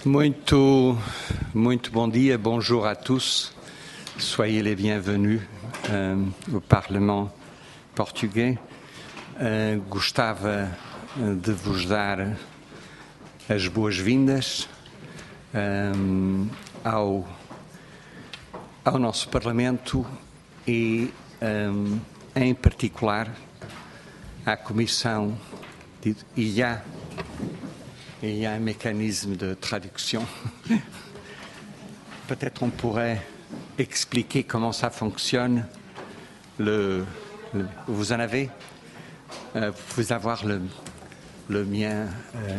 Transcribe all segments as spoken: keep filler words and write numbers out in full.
Muito, muito bom dia, bonjour à tous. Soyez les bienvenus euh, au Parlement português. Uh, gostava de vos dar as boas-vindas um, ao, ao nosso Parlamento e, um, em particular, à Comissão de... Il y a, il y a un mécanisme de traduction. Peut-être on pourrait expliquer comment ça fonctionne. Le, le, vous en avez euh, Vous pouvez avoir le, le mien. Euh,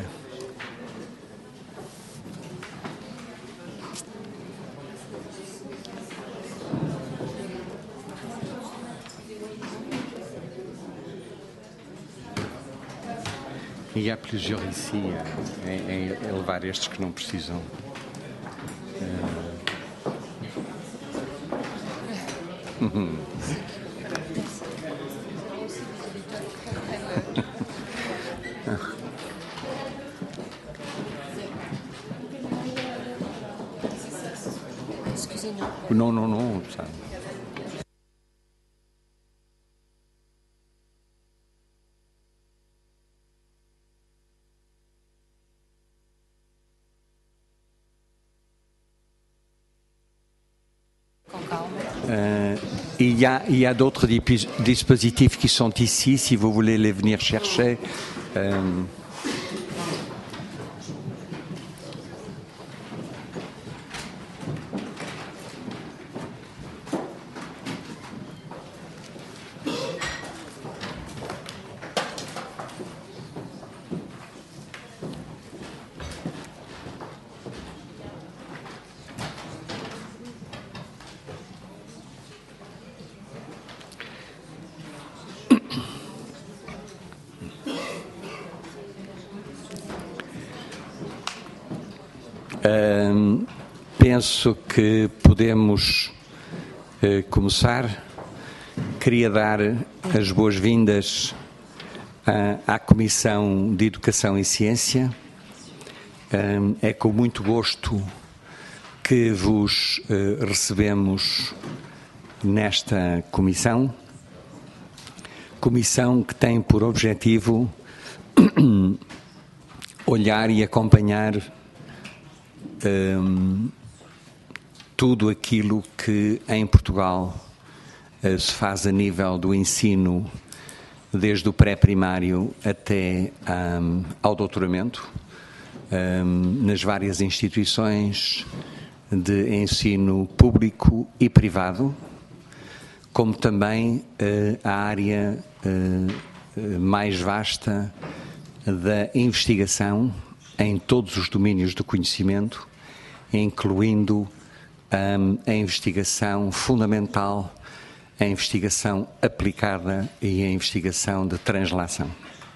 E há plusieurs ici a, a, a levar estes que não precisam. Uh... Uhum. Não, não, não, sabe. Euh, il y a, il y a d'autres dispositifs qui sont ici, si vous voulez les venir chercher. Euh, Uh, penso que podemos uh, começar. Queria dar as boas-vindas uh, à Comissão de Educação e Ciência. Uh, é com muito gosto que vos uh, recebemos nesta comissão. Comissão que tem por objetivo olhar e acompanhar Um, tudo aquilo que em Portugal uh, se faz a nível do ensino, desde o pré-primário até um, ao doutoramento, um, nas várias instituições de ensino público e privado, como também uh, a área uh, mais vasta da investigação em todos os domínios do conhecimento, incluindo um, a investigação fundamental, a investigação aplicada e a investigação de translação.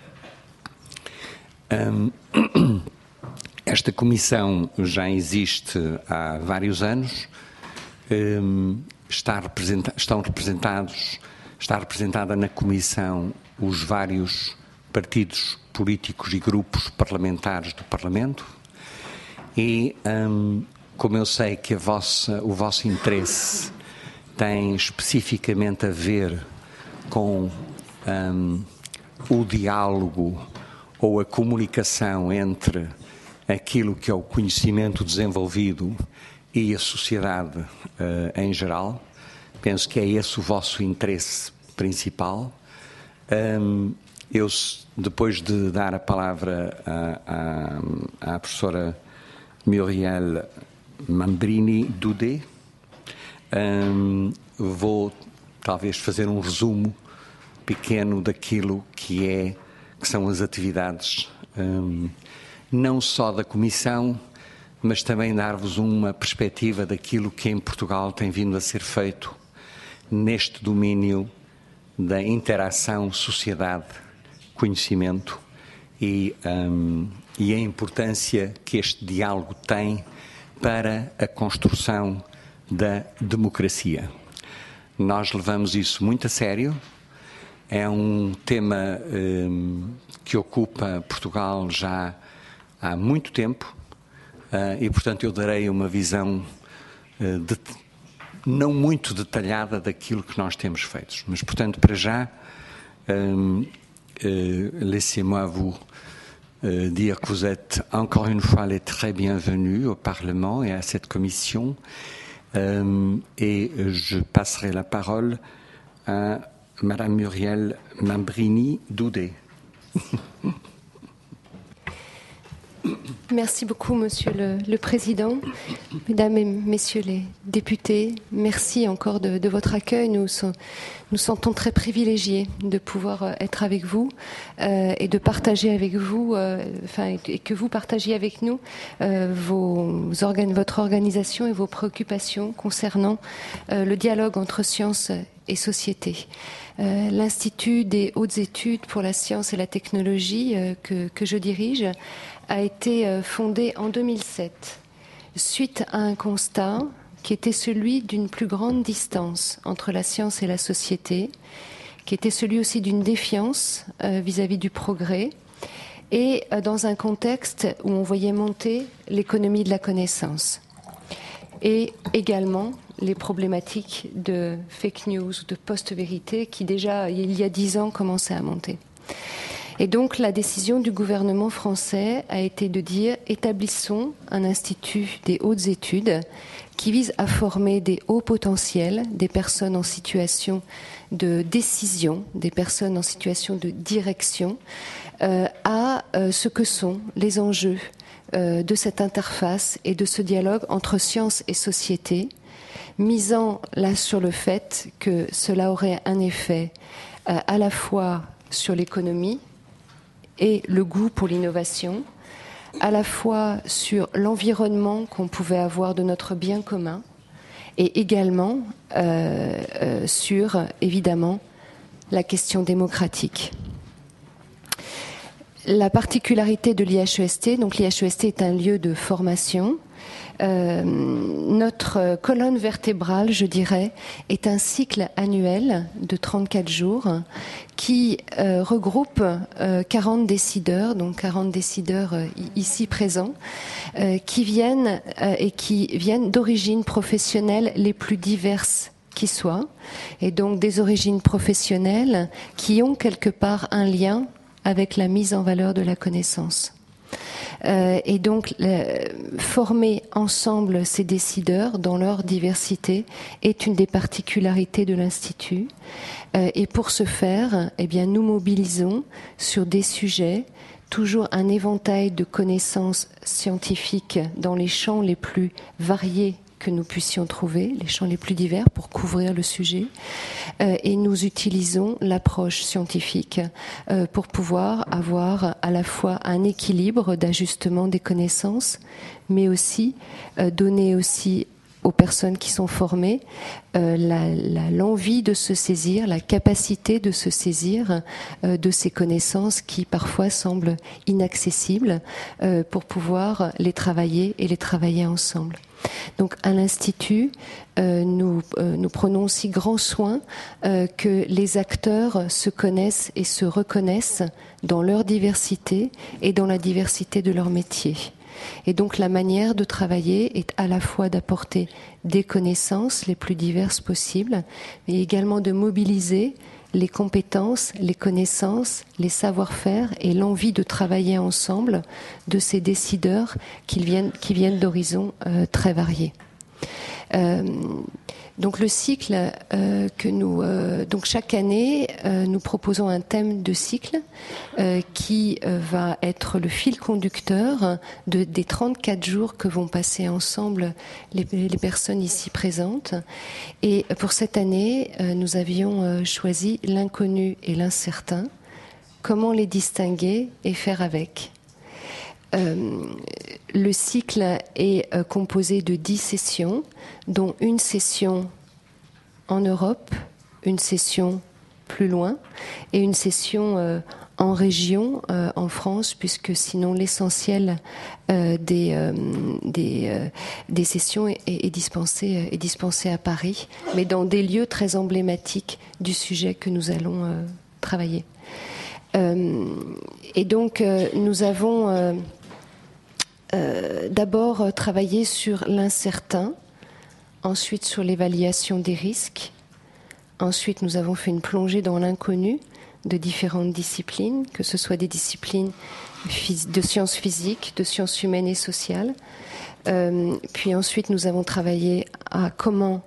Um, esta comissão já existe há vários anos, um, está representa- estão representados, está representada na comissão os vários partidos políticos e grupos parlamentares do Parlamento. E, um, como eu sei que a vossa, o vosso interesse tem especificamente a ver com um, o diálogo ou a comunicação entre aquilo que é o conhecimento desenvolvido e a sociedade uh, em geral, penso que é esse o vosso interesse principal. Um, eu, depois de dar a palavra à, à, à professora Muriel Mambrini Dudé, um, vou talvez fazer um resumo pequeno daquilo que, é, que são as atividades, um, não só da Comissão, mas também dar-vos uma perspectiva daquilo que em Portugal tem vindo a ser feito neste domínio da interação sociedade-conhecimento e um, e a importância que este diálogo tem para a construção da democracia. Nós levamos isso muito a sério, é um tema um, que ocupa Portugal já há muito tempo, uh, e, portanto, eu darei uma visão uh, de, não muito detalhada daquilo que nós temos feito. Mas, portanto, para já, um, uh, laissez-moi vous uh, dire que vous êtes encore une fois les très bienvenus au Parlement et à cette commission. Um, et je passerai la parole à Madame Muriel Mambrini-Doudé. Merci beaucoup, Monsieur le, le Président. Mesdames et Messieurs les députés, merci encore de, de votre accueil. Nous so, nous sentons très privilégiés de pouvoir être avec vous euh, et de partager avec vous, euh, enfin, et que vous partagiez avec nous euh, vos organes, votre organisation et vos préoccupations concernant euh, le dialogue entre sciences et société. Euh, L'Institut des hautes études pour la science et la technologie euh, que, que je dirige a été euh, fondé en deux mille sept suite à un constat qui était celui d'une plus grande distance entre la science et la société, qui était celui aussi d'une défiance euh, vis-à-vis du progrès, et euh, dans un contexte où on voyait monter l'économie de la connaissance, et également les problématiques de fake news, de post-vérité, qui déjà, il y a dix ans, commençaient à monter. Et donc, la décision du gouvernement français a été de dire « établissons un institut des hautes études qui vise à former des hauts potentiels, des personnes en situation de décision, des personnes en situation de direction, euh, à euh, ce que sont les enjeux euh, de cette interface et de ce dialogue entre science et société, misant là sur le fait que cela aurait un effet euh, à la fois sur l'économie et le goût pour l'innovation, à la fois sur l'environnement qu'on pouvait avoir de notre bien commun, et également euh, euh, sur, évidemment, la question démocratique. La particularité de l'I H E S T, donc l'I H E S T est un lieu de formation. Euh, notre colonne vertébrale, je dirais, est un cycle annuel de trente-quatre jours qui euh, regroupe euh, quarante décideurs, donc quarante décideurs euh, ici présents, euh, qui viennent euh, et qui viennent d'origines professionnelles les plus diverses qui soient, et donc des origines professionnelles qui ont quelque part un lien avec la mise en valeur de la connaissance. Euh, et donc, euh, former ensemble ces décideurs dans leur diversité est une des particularités de l'Institut. Euh, et pour ce faire, eh bien, nous mobilisons sur des sujets, toujours un éventail de connaissances scientifiques dans les champs les plus variés que nous puissions trouver, les champs les plus divers pour couvrir le sujet. Euh, et nous utilisons l'approche scientifique euh, pour pouvoir avoir à la fois un équilibre d'ajustement des connaissances, mais aussi euh, donner aussi aux personnes qui sont formées euh, la, la, l'envie de se saisir, la capacité de se saisir euh, de ces connaissances qui parfois semblent inaccessibles euh, pour pouvoir les travailler et les travailler ensemble. Donc à l'Institut, euh, nous, euh, nous prenons aussi grand soin euh, que les acteurs se connaissent et se reconnaissent dans leur diversité et dans la diversité de leur métier. Et donc la manière de travailler est à la fois d'apporter des connaissances les plus diverses possibles, mais également de mobiliser les compétences, les connaissances, les savoir-faire et l'envie de travailler ensemble de ces décideurs qui viennent, qui viennent d'horizons euh, très variés. Euh, donc le cycle euh, que nous euh, donc chaque année euh, nous proposons un thème de cycle euh, qui euh, va être le fil conducteur de, des trente-quatre jours que vont passer ensemble les, les personnes ici présentes. Et pour cette année, euh, nous avions euh, choisi l'inconnu et l'incertain. Comment les distinguer et faire avec? Euh, le cycle est euh, composé de dix sessions, dont une session en Europe, une session plus loin et une session euh, en région, euh, en France, puisque sinon l'essentiel euh, des, euh, des, euh, des sessions est, est, dispensé, est dispensé à Paris, mais dans des lieux très emblématiques du sujet que nous allons euh, travailler. Euh, et donc, euh, nous avons... Euh, euh, d'abord euh, travailler sur l'incertain, ensuite sur l'évaluation des risques. Ensuite, nous avons fait une plongée dans l'inconnu de différentes disciplines, que ce soit des disciplines de sciences physiques, de sciences humaines et sociales. Euh, puis ensuite, nous avons travaillé à comment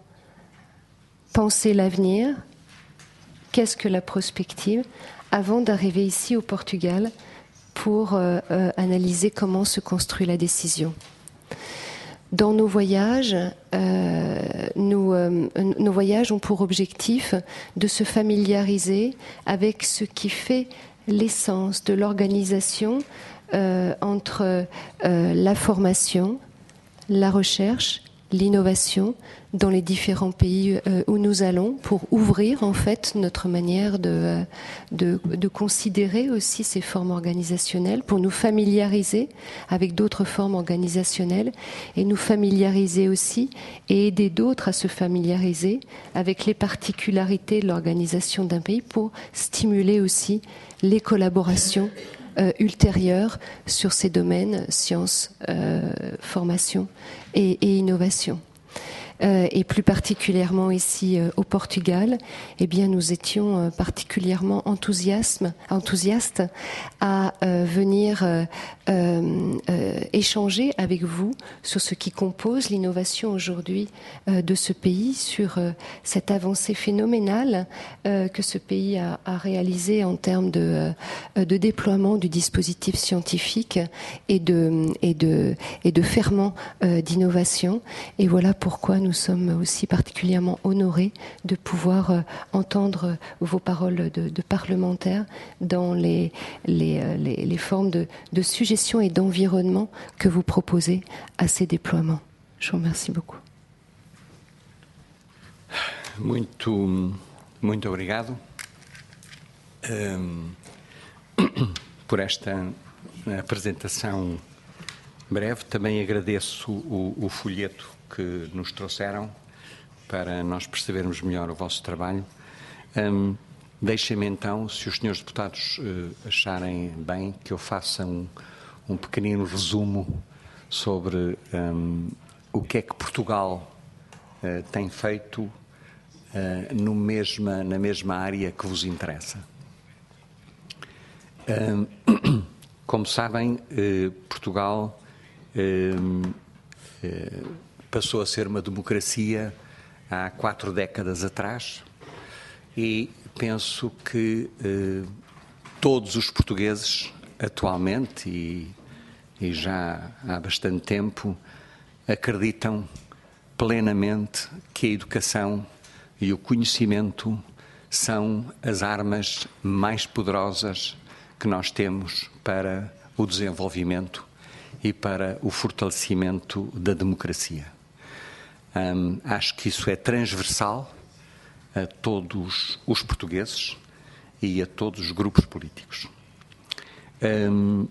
penser l'avenir, qu'est-ce que la prospective, avant d'arriver ici au Portugal pour euh, euh, analyser comment se construit la décision. Dans nos voyages, euh, nous, euh, nos voyages ont pour objectif de se familiariser avec ce qui fait l'essence de l'organisation euh, entre euh, la formation, la recherche, l'innovation dans les différents pays euh, où nous allons, pour ouvrir en fait notre manière de, de, de considérer aussi ces formes organisationnelles, pour nous familiariser avec d'autres formes organisationnelles et nous familiariser aussi et aider d'autres à se familiariser avec les particularités de l'organisation d'un pays pour stimuler aussi les collaborations Euh, ultérieure sur ces domaines, sciences, euh, formation et, et innovation. Euh, et plus particulièrement ici euh, au Portugal, eh bien, nous étions euh, particulièrement enthousiastes, enthousiastes à euh, venir euh, euh, échanger avec vous sur ce qui compose l'innovation aujourd'hui euh, de ce pays, sur euh, cette avancée phénoménale euh, que ce pays a, a réalisée en termes de, euh, de déploiement du dispositif scientifique et de, et de, et de ferment euh, d'innovation. Et voilà pourquoi nous Nous sommes aussi particulièrement honorés de pouvoir euh, entendre vos paroles de, de parlementaires dans les, les, les, les formes de, de suggestions et d'environnement que vous proposez à ces déploiements. Je vous remercie beaucoup. Muito, muito obrigado um, por esta apresentação breve. Também agradeço o, o folheto que nos trouxeram para nós percebermos melhor o vosso trabalho. Um, Deixem-me então, se os senhores deputados uh, acharem bem, que eu faça um, um pequenino resumo sobre um, o que é que Portugal uh, tem feito uh, no mesma, na mesma área que vos interessa. Um, como sabem, uh, Portugal um, uh, passou a ser uma democracia há quatro décadas atrás e penso que eh, todos os portugueses atualmente e, e já há bastante tempo acreditam plenamente que a educação e o conhecimento são as armas mais poderosas que nós temos para o desenvolvimento e para o fortalecimento da democracia. Um, acho que isso é transversal a todos os portugueses e a todos os grupos políticos. Um,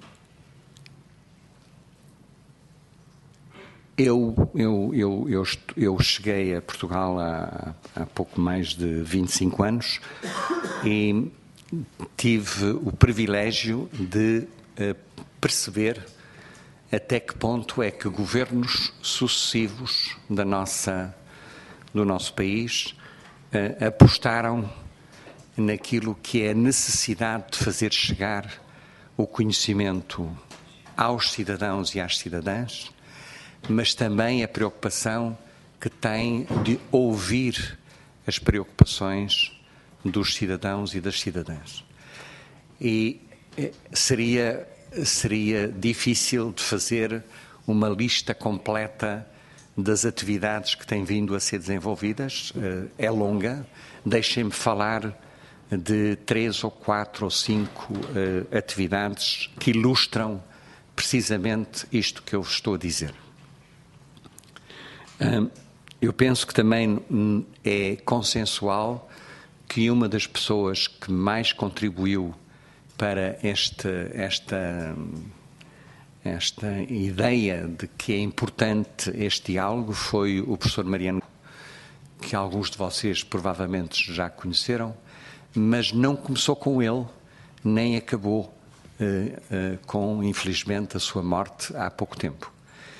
eu, eu, eu, eu, eu cheguei a Portugal há, há pouco mais de vinte e cinco anos e tive o privilégio de uh, perceber até que ponto é que governos sucessivos da nossa, do nosso país uh, apostaram naquilo que é a necessidade de fazer chegar o conhecimento aos cidadãos e às cidadãs, mas também a preocupação que têm de ouvir as preocupações dos cidadãos e das cidadãs. E seria... Seria difícil de fazer uma lista completa das atividades que têm vindo a ser desenvolvidas. É longa. Deixem-me falar de três ou quatro ou cinco atividades que ilustram precisamente isto que eu estou a dizer. Eu penso que também é consensual que uma das pessoas que mais contribuiu para este, esta, esta ideia de que é importante este diálogo foi o professor Mariano, que alguns de vocês provavelmente já conheceram, mas não começou com ele, nem acabou com, infelizmente, a sua morte há pouco tempo.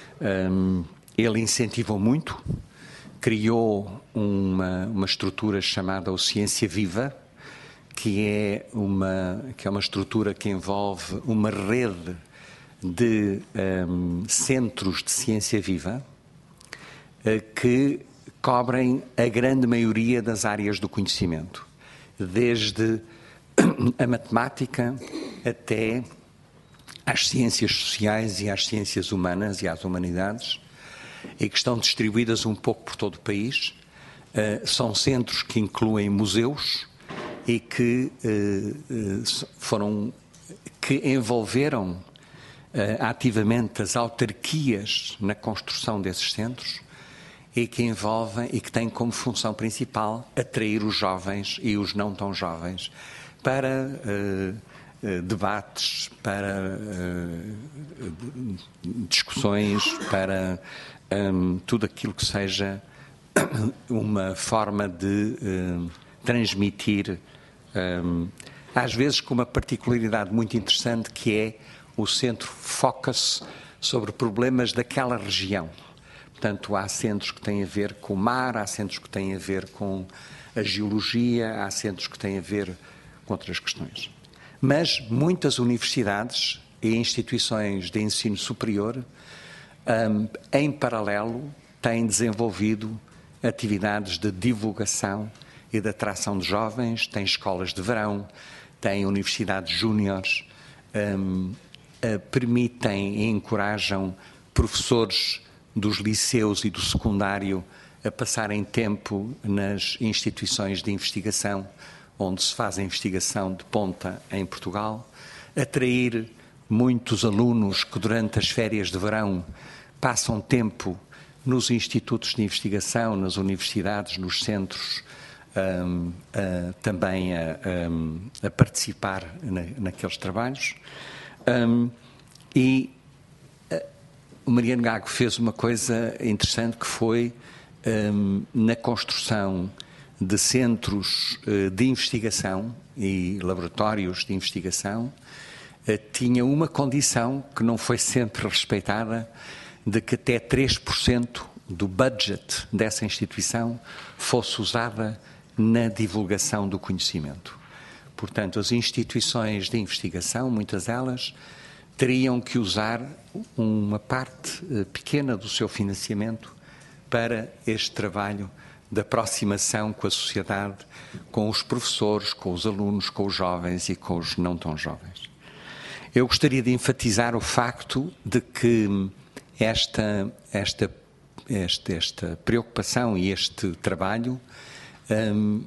Ele incentivou muito, criou uma, uma estrutura chamada o Ciência Viva, que é uma, que é uma estrutura que envolve uma rede de um, centros de ciência viva uh, que cobrem a grande maioria das áreas do conhecimento, desde a matemática até às ciências sociais e às ciências humanas e às humanidades, e que estão distribuídas um pouco por todo o país. Uh, são centros que incluem museus e que uh, uh, foram, que envolveram uh, ativamente as autarquias na construção desses centros e que envolvem e que têm como função principal atrair os jovens e os não tão jovens para uh, uh, debates, para uh, discussões, para um, tudo aquilo que seja uma forma de uh, transmitir, um, às vezes com uma particularidade muito interessante, que é o centro foca-se sobre problemas daquela região. Portanto, há centros que têm a ver com o mar, há centros que têm a ver com a geologia, há centros que têm a ver com outras questões. Mas muitas universidades e instituições de ensino superior, um, em paralelo, têm desenvolvido atividades de divulgação e de atração de jovens, têm escolas de verão, têm universidades júniores, um, uh, permitem e encorajam professores dos liceus e do secundário a passarem tempo nas instituições de investigação, onde se faz a investigação de ponta em Portugal, atrair muitos alunos que durante as férias de verão passam tempo nos institutos de investigação, nas universidades, nos centros, um, uh, também a, um, a participar na, naqueles trabalhos. Um, e uh, o Mariano Gago fez uma coisa interessante, que foi um, na construção de centros uh, de investigação e laboratórios de investigação, uh, tinha uma condição que não foi sempre respeitada, de que até três por cento do budget dessa instituição fosse usada na divulgação do conhecimento. Portanto, as instituições de investigação, muitas delas, teriam que usar uma parte uh, pequena do seu financiamento para este trabalho de aproximação com a sociedade, com os professores, com os alunos, com os jovens e com os não tão jovens. Eu gostaria de enfatizar o facto de que esta, esta, esta, esta preocupação e este trabalho um,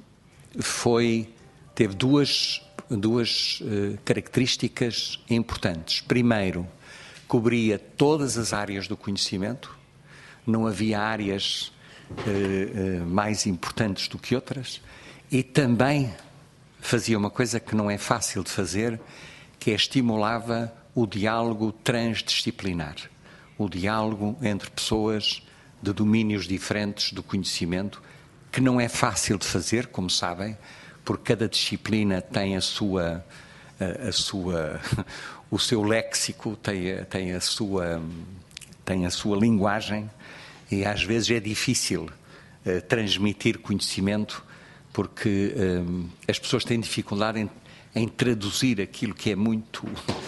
foi, teve duas, duas uh, características importantes. Primeiro, cobria todas as áreas do conhecimento, não havia áreas uh, uh, mais importantes do que outras, e também fazia uma coisa que não é fácil de fazer, que é estimulava o diálogo transdisciplinar, o diálogo entre pessoas de domínios diferentes do conhecimento, que não é fácil de fazer, como sabem, porque cada disciplina tem a sua, a, a sua, o seu léxico, tem a, tem a sua, tem a sua linguagem, e às vezes é difícil uh, transmitir conhecimento, porque um, as pessoas têm dificuldade em, em traduzir aquilo que é muito,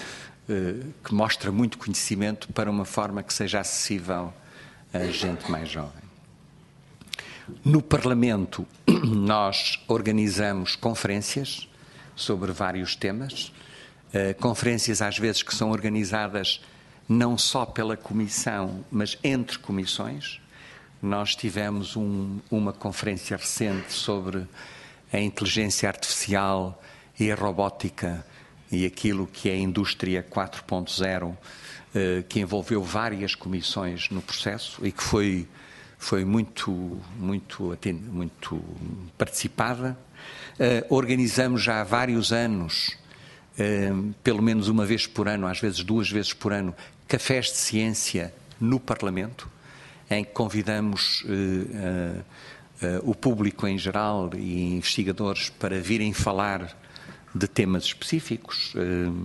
uh, que mostra muito conhecimento, para uma forma que seja acessível a gente mais jovem. No Parlamento, nós organizamos conferências sobre vários temas, uh, conferências às vezes que são organizadas não só pela Comissão, mas entre comissões. Nós tivemos um, uma conferência recente sobre a inteligência artificial e a robótica e aquilo que é a indústria quatro ponto zero, uh, que envolveu várias comissões no processo e que foi, foi muito, muito, muito participada. Uh, organizamos já há vários anos, uh, pelo menos uma vez por ano, às vezes duas vezes por ano, cafés de ciência no Parlamento, em que convidamos uh, uh, uh, o público em geral e investigadores para virem falar de temas específicos. Uh,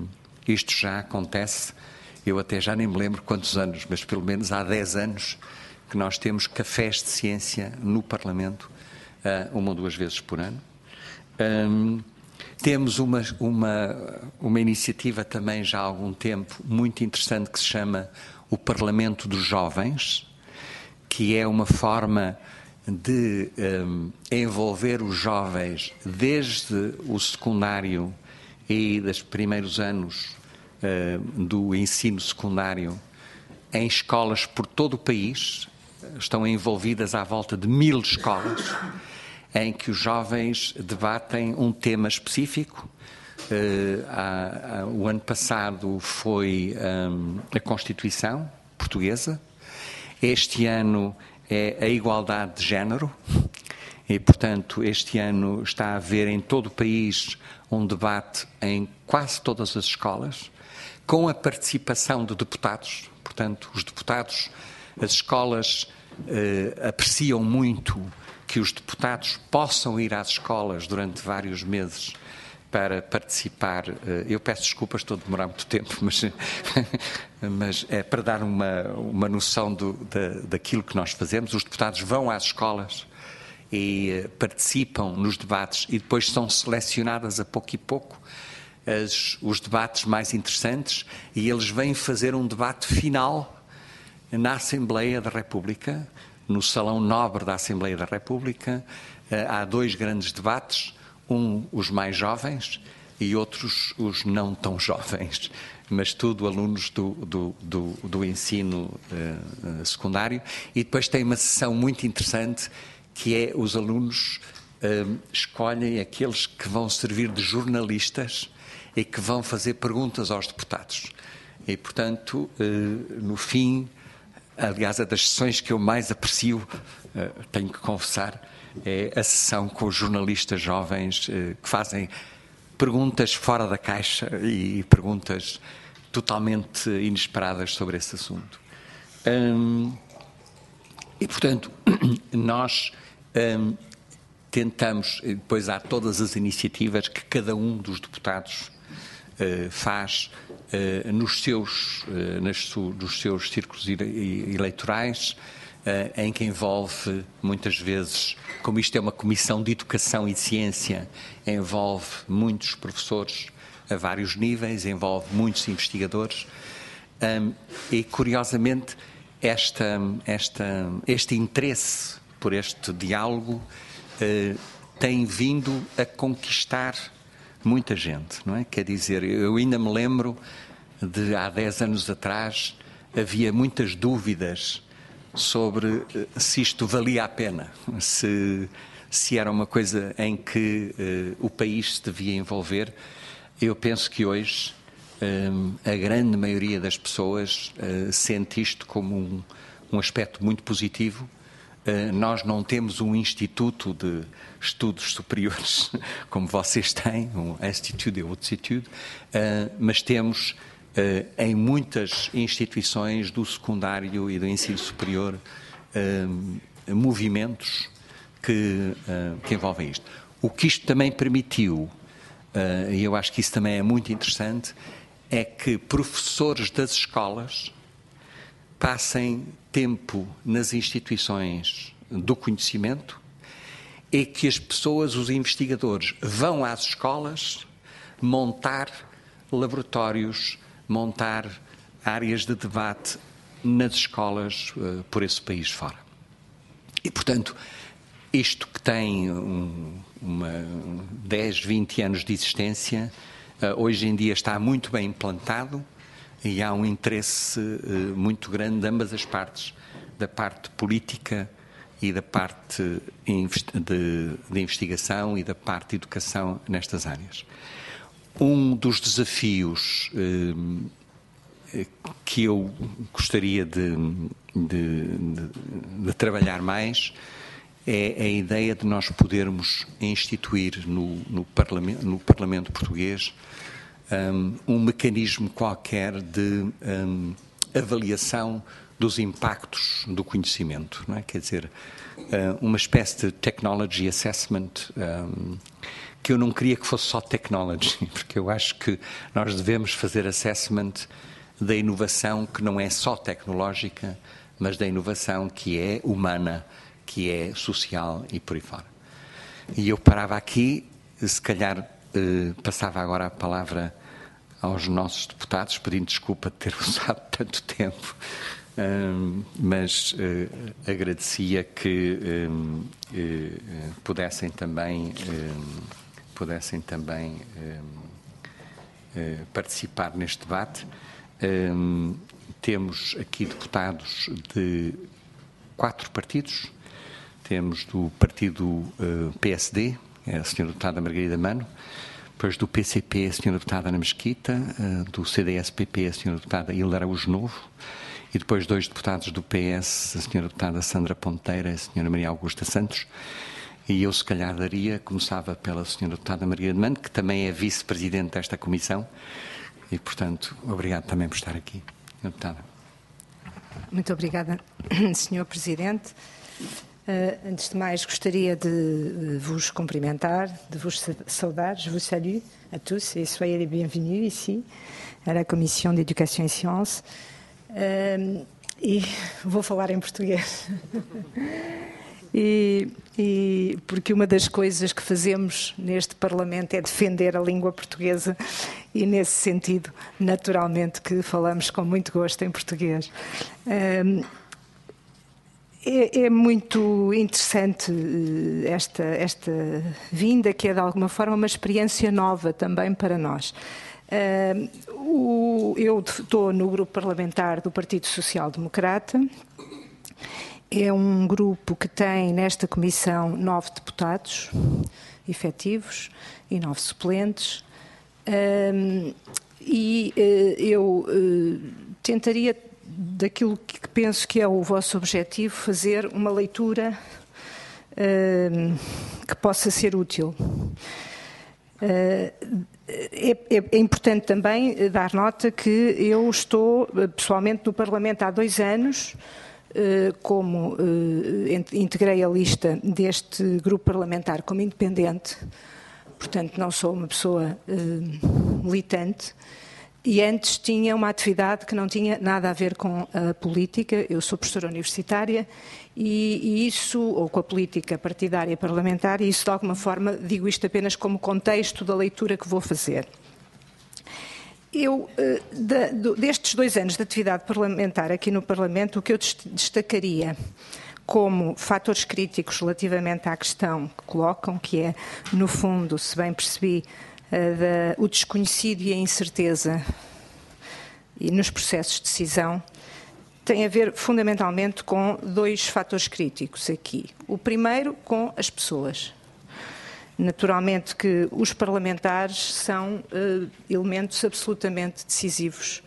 isto já acontece, eu até já nem me lembro quantos anos, mas pelo menos há dez anos que nós temos cafés de ciência no Parlamento, uma ou duas vezes por ano. Um, temos uma, uma, uma iniciativa também já há algum tempo muito interessante que se chama o Parlamento dos Jovens, que é uma forma de um, envolver os jovens desde o secundário e dos primeiros anos uh, do ensino secundário em escolas por todo o país. Estão envolvidas à volta de mil escolas em que os jovens debatem um tema específico. Uh, há, há, o ano passado foi um, a Constituição Portuguesa. Este ano é a igualdade de género e, portanto, este ano está a haver em todo o país um debate em quase todas as escolas, com a participação de deputados. Portanto, os deputados, as escolas eh, apreciam muito que os deputados possam ir às escolas durante vários meses para participar. Eu peço desculpas, estou a demorar muito tempo, mas, mas é para dar uma, uma noção do, da, daquilo que nós fazemos. Os deputados vão às escolas e participam nos debates e depois são selecionadas a pouco e pouco as, os debates mais interessantes e eles vêm fazer um debate final na Assembleia da República, no Salão Nobre da Assembleia da República. Há dois grandes debates, um os mais jovens e outros os não tão jovens, mas tudo alunos do, do, do, do ensino uh, secundário. E depois tem uma sessão muito interessante que é os alunos uh, escolhem aqueles que vão servir de jornalistas e que vão fazer perguntas aos deputados. E, portanto, uh, no fim, aliás, a das sessões que eu mais aprecio, uh, tenho que confessar, é a sessão com os jornalistas jovens uh, que fazem perguntas fora da caixa e perguntas totalmente inesperadas sobre esse assunto. Um, e, portanto, nós um, tentamos, depois há todas as iniciativas que cada um dos deputados uh, faz uh, nos seus, uh, nas su, nos seus círculos eleitorais, uh, em que envolve muitas vezes, como isto é uma comissão de educação e de ciência, envolve muitos professores a vários níveis, envolve muitos investigadores um, e, curiosamente, esta, esta, este interesse por este diálogo uh, tem vindo a conquistar muita gente, não é? Quer dizer, eu ainda me lembro de há dez anos atrás havia muitas dúvidas sobre uh, se isto valia a pena, se, se era uma coisa em que uh, o país se devia envolver. Eu penso que hoje um, a grande maioria das pessoas uh, sente isto como um, um aspecto muito positivo. Uh, nós não temos um instituto de estudos superiores como vocês têm, um Institut de Haute Étude, uh, mas temos uh, em muitas instituições do secundário e do ensino superior uh, movimentos que, uh, que envolvem isto. O que isto também permitiu, Uh, e eu acho que isso também é muito interessante, é que professores das escolas passem tempo nas instituições do conhecimento e que as pessoas, os investigadores, vão às escolas montar laboratórios, montar áreas de debate nas escolas uh, por esse país fora. E, portanto, isto que tem um, uma, dez, vinte anos de existência, uh, hoje em dia está muito bem implantado e há um interesse uh, muito grande de ambas as partes, da parte política e da parte de, de investigação e da parte de educação nestas áreas. Um dos desafios uh, que eu gostaria de, de, de, de trabalhar mais é a ideia de nós podermos instituir no, no, Parlamento, no Parlamento Português um, um mecanismo qualquer de um, avaliação dos impactos do conhecimento, não é? Quer dizer, uh, uma espécie de technology assessment um, porque eu não queria que fosse só technology, porque eu acho que nós devemos fazer assessment da inovação que não é só tecnológica, mas da inovação que é humana, que é social e por aí fora. E eu parava aqui, se calhar eh, passava agora a palavra aos nossos deputados, pedindo desculpa de ter usado tanto tempo, um, mas uh, agradecia que um, uh, pudessem também, um, pudessem também um, uh, participar neste debate. Um, temos aqui deputados de quatro partidos. Temos do partido uh, P S D, é a senhora deputada Margarida Mano. Depois do P C P, a senhora deputada Ana Mesquita, do C D S P P, a senhora deputada Hilda Araújo Novo, e depois dois deputados do P S, a senhora deputada Sandra Ponteira e a senhora Maria Augusta Santos. E eu, se calhar, daria, começava pela senhora deputada Maria de Mano, que também é vice-presidente desta comissão, e, portanto, obrigado também por estar aqui, senhora deputada. Muito obrigada, senhor Presidente. Uh, antes de mais, gostaria de uh, vos cumprimentar, de vos saudar. Je vous salue à tous et soyez les bienvenus ici, à la Commission d'Éducation et Sciences. Uh, e vou falar em português. e, e porque uma das coisas que fazemos neste Parlamento é defender a língua portuguesa e, nesse sentido, naturalmente que falamos com muito gosto em português. Uh, É, é muito interessante esta, esta vinda, que é de alguma forma uma experiência nova também para nós. Uh, o, eu estou no grupo parlamentar do Partido Social Democrata. É um grupo que tem nesta comissão nove deputados efetivos e nove suplentes. Uh, e uh, eu uh, tentaria, daquilo que penso que é o vosso objetivo, fazer uma leitura uh, que possa ser útil. Uh, é, é, é importante também dar nota que eu estou pessoalmente no Parlamento há dois anos, uh, como uh, integrei a lista deste grupo parlamentar como independente, portanto não sou uma pessoa uh, militante. E antes tinha uma atividade que não tinha nada a ver com a política. Eu sou professora universitária e, e isso, ou com a política partidária parlamentar, e isso de alguma forma, digo isto apenas como contexto da leitura que vou fazer. Eu, de, destes dois anos de atividade parlamentar aqui no Parlamento, o que eu destacaria como fatores críticos relativamente à questão que colocam, que é, no fundo, se bem percebi, Da, o desconhecido e a incerteza e nos processos de decisão, tem a ver fundamentalmente com dois fatores críticos aqui. O primeiro, com as pessoas. Naturalmente que os parlamentares são uh, elementos absolutamente decisivos.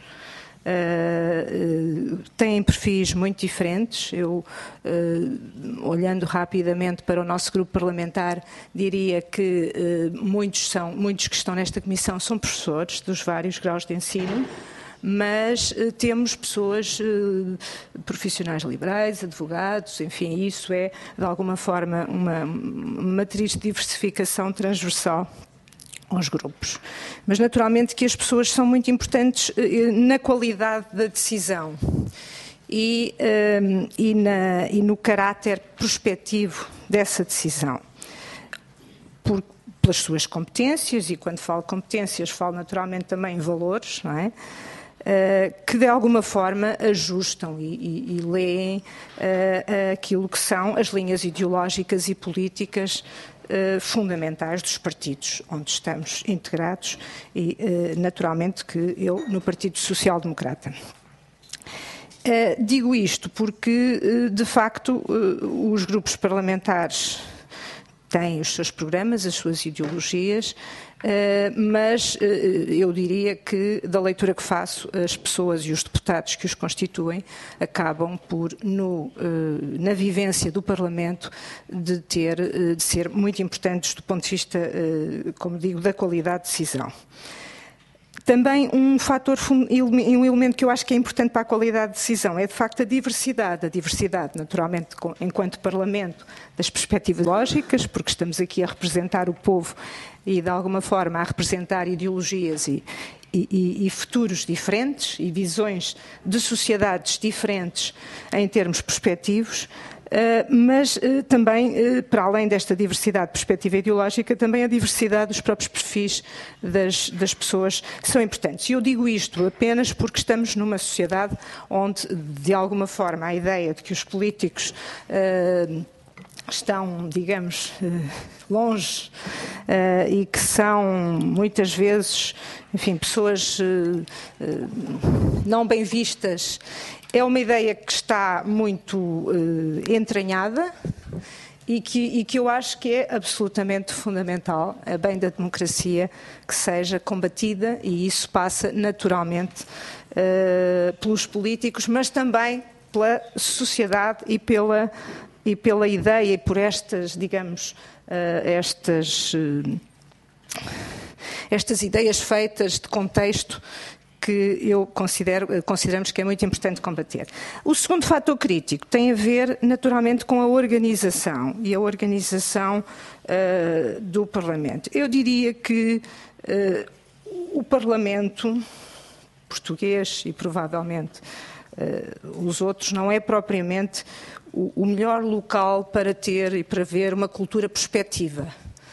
Uh, uh, têm perfis muito diferentes. Eu, uh, olhando rapidamente para o nosso grupo parlamentar, diria que uh, muitos, são, muitos que estão nesta comissão são professores dos vários graus de ensino, mas uh, temos pessoas uh, profissionais liberais, advogados, enfim, isso é de alguma forma uma, uma matriz de diversificação transversal aos grupos. Mas naturalmente que as pessoas são muito importantes eh, na qualidade da decisão e, eh, e, na, e no caráter prospectivo dessa decisão. Por, pelas suas competências, e quando falo competências falo naturalmente também em valores, não é? Uh, que de alguma forma ajustam e, e, e leem uh, aquilo que são as linhas ideológicas e políticas uh, fundamentais dos partidos onde estamos integrados e uh, naturalmente que eu no Partido Social Democrata. Uh, digo isto porque uh, de facto uh, os grupos parlamentares têm os seus programas, as suas ideologias, Uh, mas uh, eu diria que, da leitura que faço, as pessoas e os deputados que os constituem acabam por, no, uh, na vivência do Parlamento, de, ter, uh, de ser muito importantes do ponto de vista, uh, como digo, da qualidade de decisão. Também um fator, um elemento que eu acho que é importante para a qualidade de decisão é, de facto, a diversidade. A diversidade, naturalmente, enquanto Parlamento, das perspectivas lógicas, porque estamos aqui a representar o povo e, de alguma forma, a representar ideologias e, e, e futuros diferentes e visões de sociedades diferentes em termos perspectivos. Uh, mas uh, também, uh, para além desta diversidade de perspectiva ideológica, também a diversidade dos próprios perfis das, das pessoas são importantes. E eu digo isto apenas porque estamos numa sociedade onde, de alguma forma, a ideia de que os políticos uh, estão, digamos, uh, longe uh, e que são, muitas vezes, enfim, pessoas uh, uh, não bem vistas. É uma ideia que está muito uh, entranhada e que, e que eu acho que é absolutamente fundamental, a bem da democracia, que seja combatida, e isso passa naturalmente uh, pelos políticos, mas também pela sociedade e pela, e pela ideia e por estas, digamos, uh, estas, uh, estas ideias feitas de contexto que eu considero, consideramos que é muito importante combater. O segundo fator crítico tem a ver, naturalmente, com a organização e a organização uh, do Parlamento. Eu diria que uh, o Parlamento português e, provavelmente, uh, os outros, não é propriamente o, o melhor local para ter e para ver uma cultura perspectiva.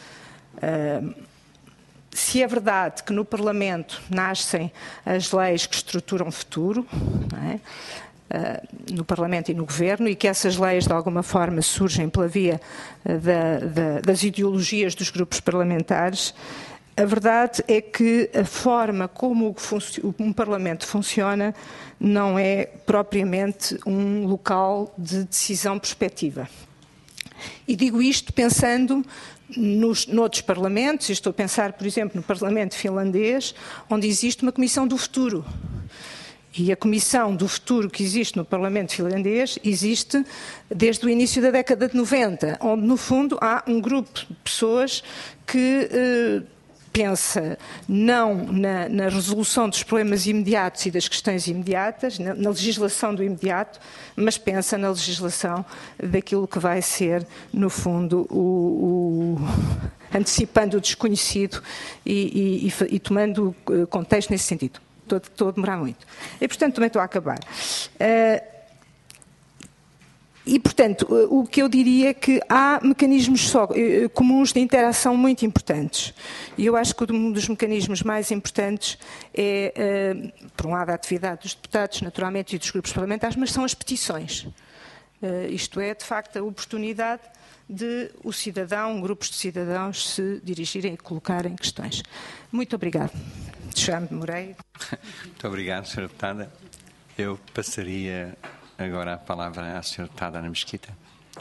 Uh, Se é verdade que no Parlamento nascem as leis que estruturam o futuro, não é? uh, no Parlamento e no Governo, e que essas leis de alguma forma surgem pela via uh, da, da, das ideologias dos grupos parlamentares, a verdade é que a forma como um Parlamento funciona não é propriamente um local de decisão perspectiva. E digo isto pensando Nos, noutros parlamentos, estou a pensar, por exemplo, no Parlamento finlandês, onde existe uma Comissão do Futuro. E a Comissão do Futuro que existe no Parlamento finlandês existe desde o início da década de noventa, onde, no fundo, há um grupo de pessoas que eh, pensa não na, na resolução dos problemas imediatos e das questões imediatas, na, na legislação do imediato, mas pensa na legislação daquilo que vai ser, no fundo, o, o, antecipando o desconhecido e, e, e, e tomando contexto nesse sentido. Estou, estou a demorar muito. E, portanto, também estou a acabar. Uh, E, portanto, o que eu diria é que há mecanismos só, eh, comuns de interação muito importantes. E eu acho que um dos mecanismos mais importantes é, eh, por um lado, a atividade dos deputados, naturalmente, e dos grupos parlamentares, mas são as petições. Eh, isto é, de facto, a oportunidade de o cidadão, grupos de cidadãos, se dirigirem e colocarem questões. Muito obrigada. Já me demorei. Muito obrigado, senhora Deputada. Eu passaria agora a palavra à senhora Deputada Ana Mesquita.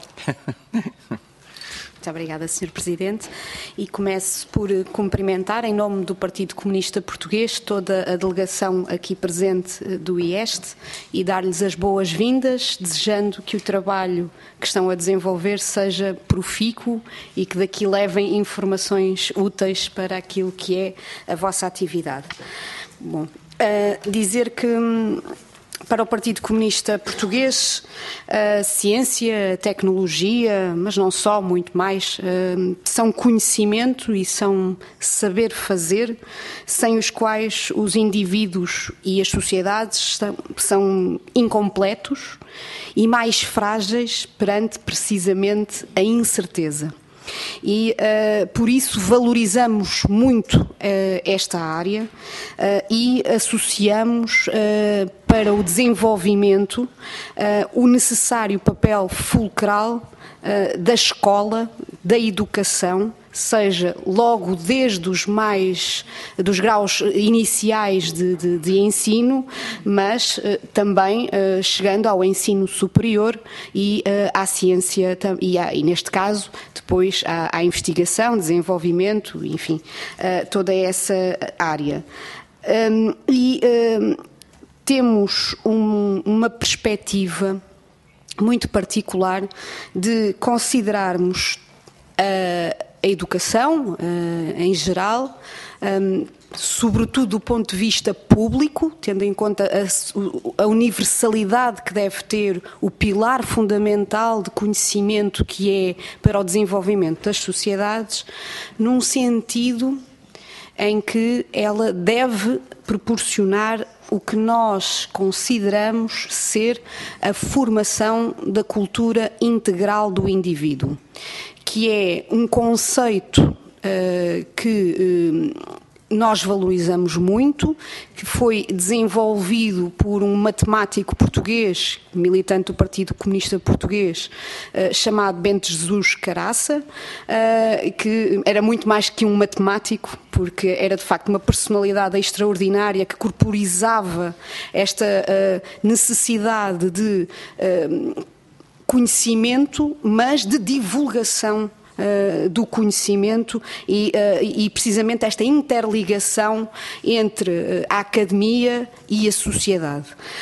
Muito obrigada, senhor Presidente. E começo por cumprimentar, em nome do Partido Comunista Português, toda a delegação aqui presente do I E S T e dar-lhes as boas-vindas, desejando que o trabalho que estão a desenvolver seja profícuo e que daqui levem informações úteis para aquilo que é a vossa atividade. Bom, uh, dizer que para o Partido Comunista Português, a ciência, a tecnologia, mas não só, muito mais, são conhecimento e são saber fazer, sem os quais os indivíduos e as sociedades são incompletos e mais frágeis perante, precisamente, a incerteza. E uh, por isso valorizamos muito uh, esta área uh, e associamos uh, para o desenvolvimento uh, o necessário papel fulcral uh, da escola, da educação, seja logo desde os mais dos graus iniciais de, de, de ensino, mas uh, também uh, chegando ao ensino superior e uh, à ciência e, à, e neste caso depois à, à investigação, desenvolvimento, enfim, uh, toda essa área. Um, e um, temos um, uma perspectiva muito particular de considerarmos a, a educação, uh, em geral, um, sobretudo do ponto de vista público, tendo em conta a, a universalidade que deve ter o pilar fundamental de conhecimento que é para o desenvolvimento das sociedades, num sentido em que ela deve proporcionar o que nós consideramos ser a formação da cultura integral do indivíduo, que é um conceito uh, que uh, nós valorizamos muito, que foi desenvolvido por um matemático português, militante do Partido Comunista Português, uh, chamado Bento Jesus Caraça, uh, que era muito mais que um matemático, porque era de facto uma personalidade extraordinária que corporizava esta uh, necessidade de uh, conhecimento, mas de divulgação Uh, do conhecimento e, uh, e precisamente esta interligação entre uh, a academia e a sociedade.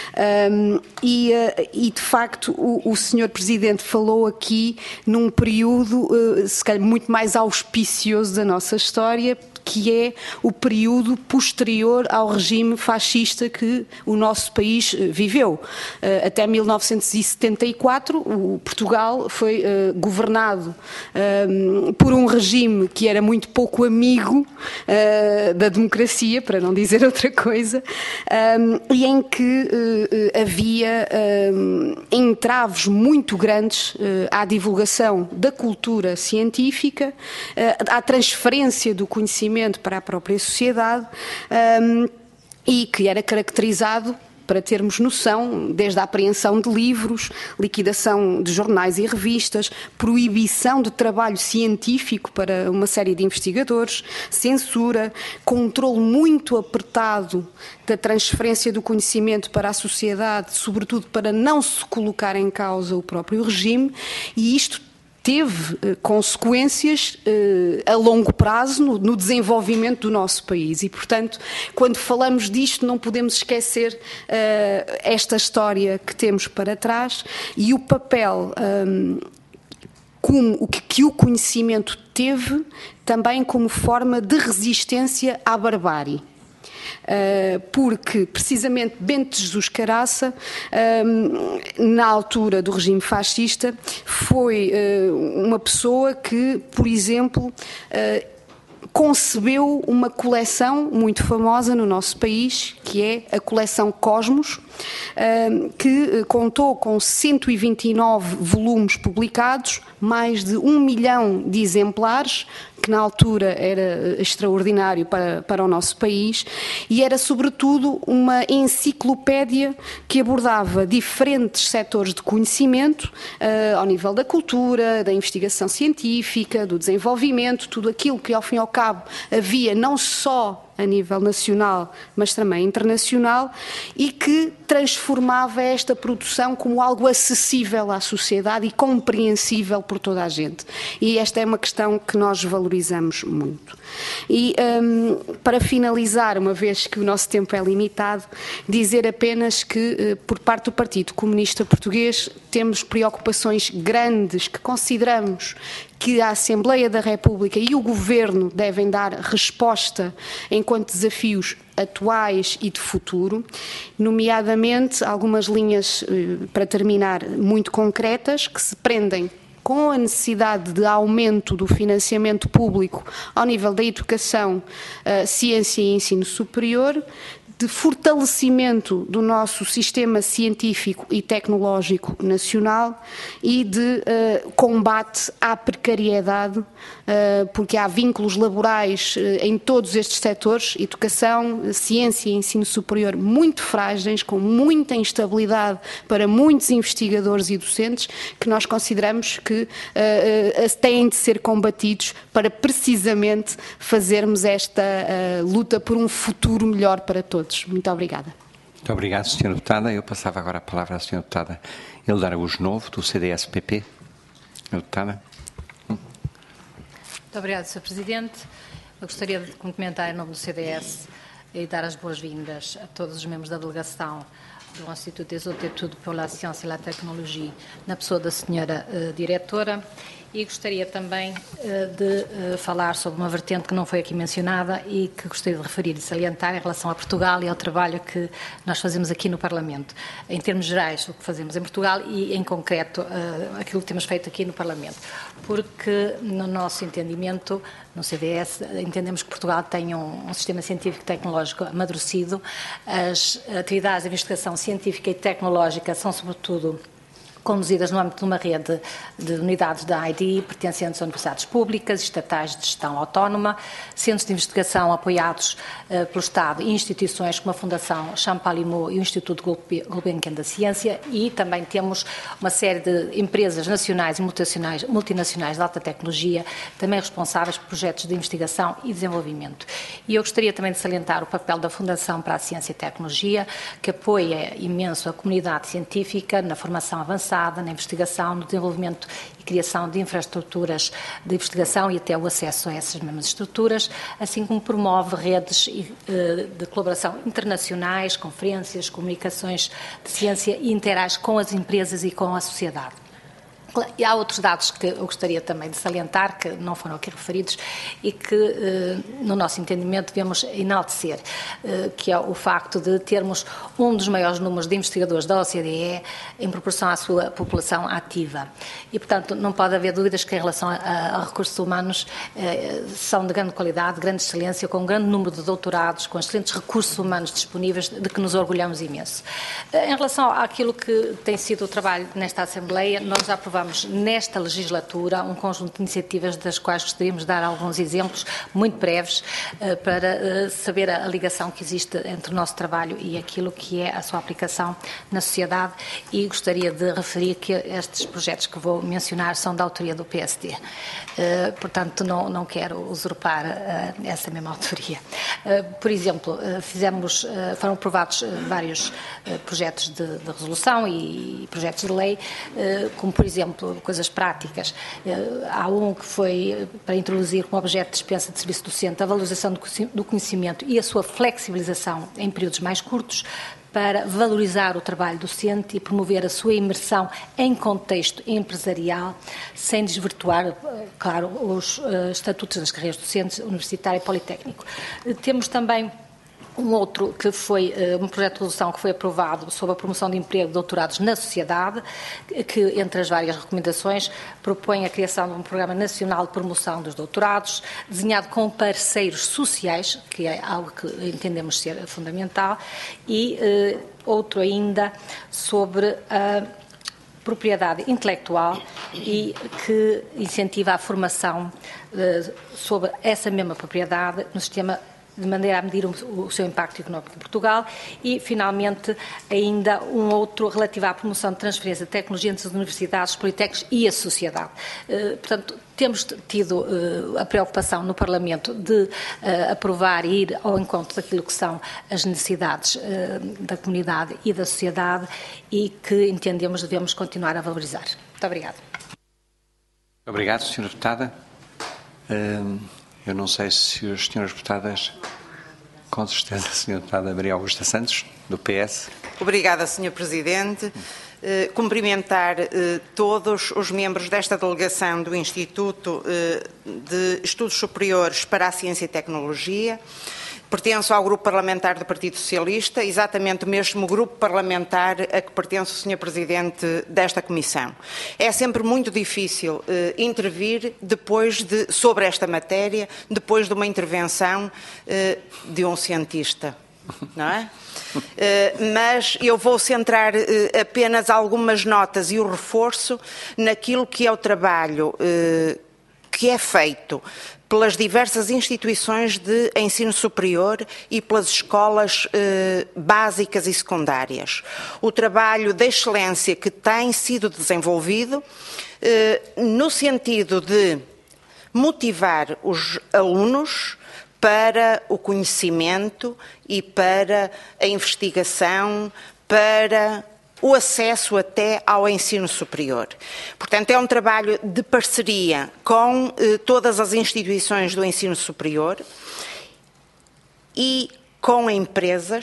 Um, e, uh, e de facto o, o senhor Presidente falou aqui num período uh, se calhar muito mais auspicioso da nossa história, que é o período posterior ao regime fascista que o nosso país viveu. Até mil novecentos e setenta e quatro, o Portugal foi uh, governado uh, por um regime que era muito pouco amigo uh, da democracia, para não dizer outra coisa, um, e em que uh, havia um, entraves muito grandes uh, à divulgação da cultura científica, uh, à transferência do conhecimento para a própria sociedade, um, e que era caracterizado, para termos noção, desde a apreensão de livros, liquidação de jornais e revistas, proibição de trabalho científico para uma série de investigadores, censura, controle muito apertado da transferência do conhecimento para a sociedade, sobretudo para não se colocar em causa o próprio regime, e isto teve uh, consequências uh, a longo prazo no, no desenvolvimento do nosso país e, portanto, quando falamos disto não podemos esquecer uh, esta história que temos para trás e o papel um, como, o que, que o conhecimento teve também como forma de resistência à barbárie. Uh, porque precisamente Bento Jesus Caraça, uh, na altura do regime fascista, foi uh, uma pessoa que, por exemplo, uh, concebeu uma coleção muito famosa no nosso país, que é a coleção Cosmos, que contou com cento e vinte e nove volumes publicados, mais de um milhão de exemplares, que na altura era extraordinário para, para o nosso país, e era sobretudo uma enciclopédia que abordava diferentes setores de conhecimento, uh, ao nível da cultura, da investigação científica, do desenvolvimento, tudo aquilo que ao fim e ao cabo havia não só a nível nacional, mas também internacional, e que transformava esta produção como algo acessível à sociedade e compreensível por toda a gente. E esta é uma questão que nós valorizamos muito. E um, para finalizar, uma vez que o nosso tempo é limitado, dizer apenas que, por parte do Partido Comunista Português, temos preocupações grandes que consideramos que a Assembleia da República e o Governo devem dar resposta enquanto desafios atuais e de futuro, nomeadamente algumas linhas, para terminar, muito concretas, que se prendem com a necessidade de aumento do financiamento público ao nível da educação, ciência e ensino superior, de fortalecimento do nosso sistema científico e tecnológico nacional e de uh, combate à precariedade, uh, porque há vínculos laborais uh, em todos estes setores, educação, ciência e ensino superior, muito frágeis, com muita instabilidade para muitos investigadores e docentes, que nós consideramos que uh, uh, têm de ser combatidos para precisamente fazermos esta uh, luta por um futuro melhor para todos. Muito obrigada. Muito obrigado, senhora Deputada. Eu passava agora a palavra à senhora Deputada Hilda Araújo Novo, do C D S P P. Senhora Deputada. Muito obrigada, senhor Presidente. Eu gostaria de cumprimentar em nome do C D S e dar as boas-vindas a todos os membros da delegação do Instituto des Hautes Études pour la Science et la Technologie, na pessoa da senhora uh, Diretora, e gostaria também de falar sobre uma vertente que não foi aqui mencionada e que gostaria de referir e salientar em relação a Portugal e ao trabalho que nós fazemos aqui no Parlamento. Em termos gerais, o que fazemos em Portugal e, em concreto, aquilo que temos feito aqui no Parlamento. Porque, no nosso entendimento, no C D S, entendemos que Portugal tem um, um sistema científico e tecnológico amadurecido. As atividades de investigação científica e tecnológica são, sobretudo, conduzidas no âmbito de uma rede de unidades da I D I pertencentes a universidades públicas, estatais de gestão autónoma, centros de investigação apoiados uh, pelo Estado e instituições como a Fundação Champalimaud e o Instituto Gulbenkian da Ciência, e também temos uma série de empresas nacionais e multinacionais, multinacionais de alta tecnologia, também responsáveis por projetos de investigação e desenvolvimento. E eu gostaria também de salientar o papel da Fundação para a Ciência e Tecnologia, que apoia imenso a comunidade científica na formação avançada, na investigação, no desenvolvimento e criação de infraestruturas de investigação e até o acesso a essas mesmas estruturas, assim como promove redes de colaboração internacionais, conferências, comunicações de ciência e interage com as empresas e com a sociedade. E há outros dados que eu gostaria também de salientar, que não foram aqui referidos e que, no nosso entendimento, devemos enaltecer, que é o facto de termos um dos maiores números de investigadores da O C D E em proporção à sua população ativa. E, portanto, não pode haver dúvidas que, em relação a, a recursos humanos, são de grande qualidade, de grande excelência, com um grande número de doutorados, com excelentes recursos humanos disponíveis, de que nos orgulhamos imenso. Em relação àquilo que tem sido o trabalho nesta Assembleia, nós já aprovamos nesta legislatura um conjunto de iniciativas das quais gostaríamos de dar alguns exemplos muito breves para saber a ligação que existe entre o nosso trabalho e aquilo que é a sua aplicação na sociedade, e gostaria de referir que estes projetos que vou mencionar são da autoria do P S D. Portanto, não, não quero usurpar essa mesma autoria. Por exemplo, fizemos, foram aprovados vários projetos de, de resolução e projetos de lei, como, por exemplo, coisas práticas. Há um que foi para introduzir como objeto de dispensa de serviço docente a valorização do conhecimento e a sua flexibilização em períodos mais curtos, para valorizar o trabalho docente e promover a sua imersão em contexto empresarial, sem desvirtuar, claro, os uh, estatutos das carreiras docentes, universitário e politécnico. Temos também um outro que foi uh, um projeto de resolução que foi aprovado sobre a promoção de emprego de doutorados na sociedade, que, entre as várias recomendações, propõe a criação de um programa nacional de promoção dos doutorados, desenhado com parceiros sociais, que é algo que entendemos ser fundamental, e uh, outro ainda sobre a propriedade intelectual e que incentiva a formação uh, sobre essa mesma propriedade no sistema, de maneira a medir o seu impacto económico em Portugal. E, finalmente, ainda um outro relativo à promoção de transferência de tecnologia entre as universidades, os politécnicos e a sociedade. Portanto, temos tido a preocupação no Parlamento de aprovar e ir ao encontro daquilo que são as necessidades da comunidade e da sociedade e que entendemos devemos continuar a valorizar. Muito obrigada. Obrigado, senhora Deputada. Eu não sei se as senhoras deputadas, com certeza a senhora Deputada Maria Augusta Santos, do P S. Obrigada, senhor Presidente. Uh, cumprimentar uh, todos os membros desta delegação do Instituto uh, de Estudos Superiores para a Ciência e Tecnologia. Pertenço ao grupo parlamentar do Partido Socialista, exatamente o mesmo grupo parlamentar a que pertence o senhor Presidente desta Comissão. É sempre muito difícil eh, intervir depois de, sobre esta matéria, depois de uma intervenção eh, de um cientista, não é? Uh, mas eu vou centrar uh, apenas algumas notas e o reforço naquilo que é o trabalho uh, que é feito pelas diversas instituições de ensino superior e pelas escolas eh, básicas e secundárias. O trabalho de excelência que tem sido desenvolvido eh, no sentido de motivar os alunos para o conhecimento e para a investigação, para o acesso até ao ensino superior. Portanto, é um trabalho de parceria com eh, todas as instituições do ensino superior e com empresas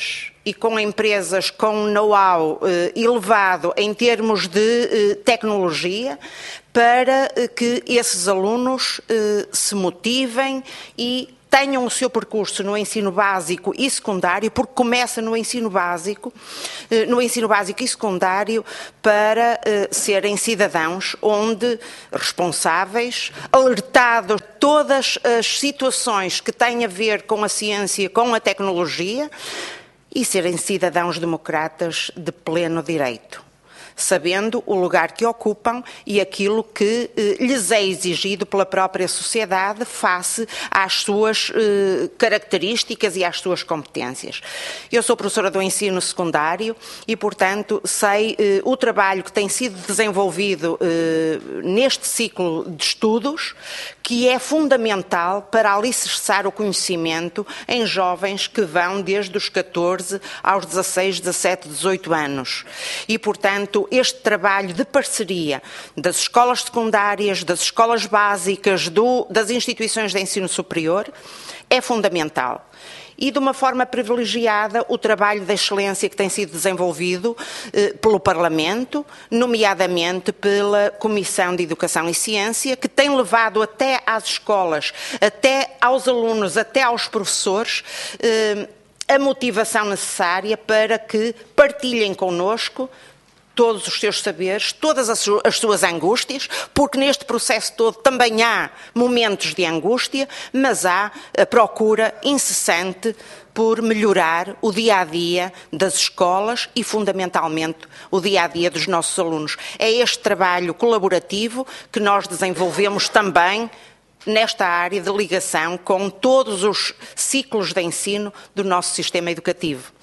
e com empresas com know-how eh, elevado em termos de eh, tecnologia, para eh, que esses alunos eh, se motivem e tenham o seu percurso no ensino básico e secundário, porque começa no ensino básico, no ensino básico e secundário, para uh, serem cidadãos onde responsáveis, alertados de todas as situações que têm a ver com a ciência, com a tecnologia, e serem cidadãos democratas de pleno direito, sabendo o lugar que ocupam e aquilo que eh, lhes é exigido pela própria sociedade face às suas eh, características e às suas competências. Eu sou professora do ensino secundário e, portanto, sei eh, o trabalho que tem sido desenvolvido eh, neste ciclo de estudos, que é fundamental para alicerçar o conhecimento em jovens que vão desde os catorze aos dezasseis, dezassete, dezoito anos. E, portanto, este trabalho de parceria das escolas secundárias, das escolas básicas, do, das instituições de ensino superior é fundamental. E, de uma forma privilegiada, o trabalho da excelência que tem sido desenvolvido eh, pelo Parlamento, nomeadamente pela Comissão de Educação e Ciência, que tem levado até às escolas, até aos alunos, até aos professores, eh, a motivação necessária para que partilhem connosco todos os seus saberes, todas as suas angústias, porque neste processo todo também há momentos de angústia, mas há a procura incessante por melhorar o dia-a-dia das escolas e, fundamentalmente, o dia-a-dia dos nossos alunos. É este trabalho colaborativo que nós desenvolvemos também nesta área de ligação com todos os ciclos de ensino do nosso sistema educativo.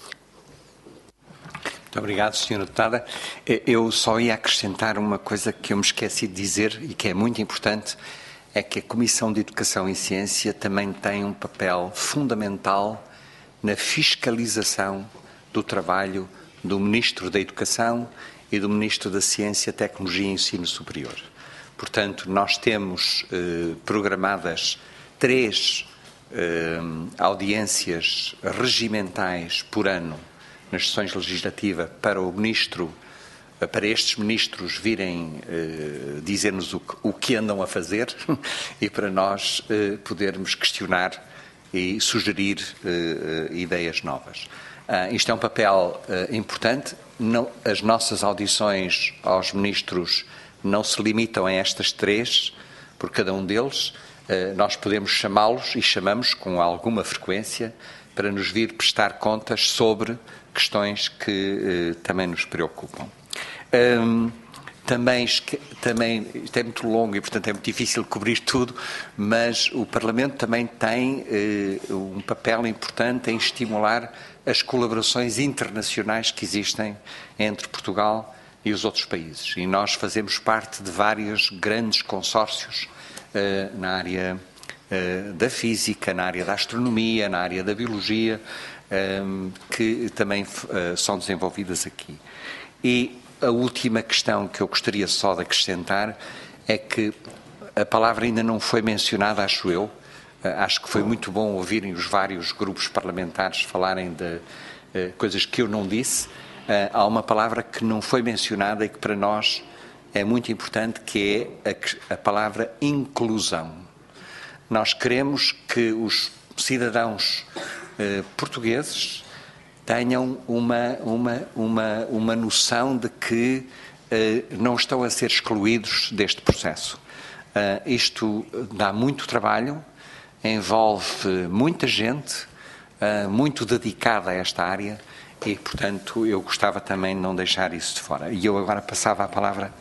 Muito obrigado, senhora Deputada. Eu só ia acrescentar uma coisa que eu me esqueci de dizer e que é muito importante, é que a Comissão de Educação e Ciência também tem um papel fundamental na fiscalização do trabalho do Ministro da Educação e do Ministro da Ciência, Tecnologia e Ensino Superior. Portanto, nós temos eh, programadas três eh, audiências regimentais por ano nas sessões legislativas para o ministro, para estes ministros virem eh, dizer-nos o, o que andam a fazer e para nós eh, podermos questionar e sugerir eh, ideias novas. Ah, isto é um papel eh, importante. Não, as nossas audições aos ministros não se limitam a estas três, por cada um deles. Eh, nós podemos chamá-los e chamamos com alguma frequência para nos vir prestar contas sobre questões que eh, também nos preocupam. Um, também, também, isto é muito longo e, portanto, é muito difícil cobrir tudo, mas o Parlamento também tem eh, um papel importante em estimular as colaborações internacionais que existem entre Portugal e os outros países. E nós fazemos parte de vários grandes consórcios eh, na área eh, da física, na área da astronomia, na área da biologia, Um, que também uh, são desenvolvidas aqui. E a última questão que eu gostaria só de acrescentar é que a palavra ainda não foi mencionada, acho eu. Uh, acho que foi muito bom ouvirem os vários grupos parlamentares falarem de uh, coisas que eu não disse. Uh, há uma palavra que não foi mencionada e que para nós é muito importante, que é a, a palavra inclusão. Nós queremos que os cidadãos Uh, portugueses tenham uma, uma, uma, uma noção de que uh, não estão a ser excluídos deste processo. Uh, isto dá muito trabalho, envolve muita gente, uh, muito dedicada a esta área e, portanto, eu gostava também de não deixar isso de fora. E eu agora passava a palavra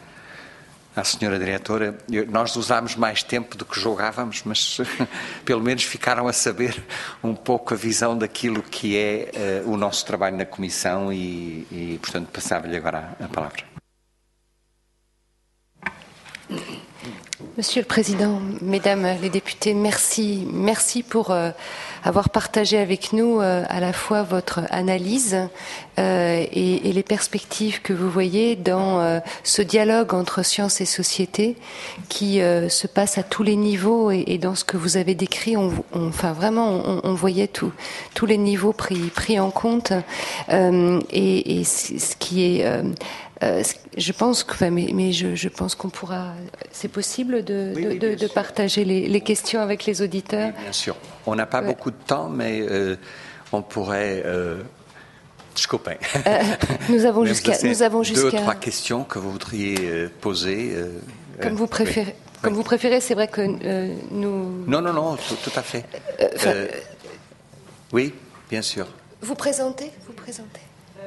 à senhora Diretora. Nós usámos mais tempo do que julgávamos, mas pelo menos ficaram a saber um pouco a visão daquilo que é uh, o nosso trabalho na Comissão e, e portanto, passava-lhe agora a, a palavra. Monsieur le Président, Mesdames les députés, merci, merci pour euh, avoir partagé avec nous euh, à la fois votre analyse euh, et, et les perspectives que vous voyez dans euh, ce dialogue entre science et société qui euh, se passe à tous les niveaux et, et dans ce que vous avez décrit, on, on, enfin vraiment, on, on voyait tout, tous les niveaux pris, pris en compte euh, et, et ce qui est euh, Euh, je pense que, enfin, mais, mais je, je pense qu'on pourra. C'est possible de, oui, de, oui, de, de partager les, les questions avec les auditeurs. Oui, bien sûr. On n'a pas ouais. beaucoup de temps, mais euh, on pourrait. Euh, Desculpem. Euh, nous avons jusqu'à. Nous avons jusqu'à. Deux ou trois questions que vous voudriez euh, poser. Euh, comme vous préférez. Oui. Comme oui. vous préférez, c'est vrai que euh, nous. Non, non, non, tout, tout à fait. Euh, euh, oui, bien sûr. Vous présentez. Vous présentez.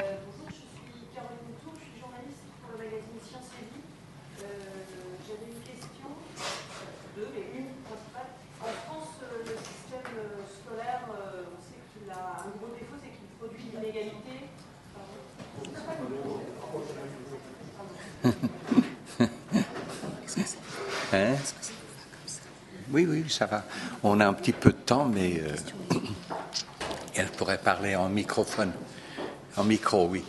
Hein? Oui, oui, ça va. On a un petit peu de temps, mais euh, elle pourrait parler en microphone. En micro, oui.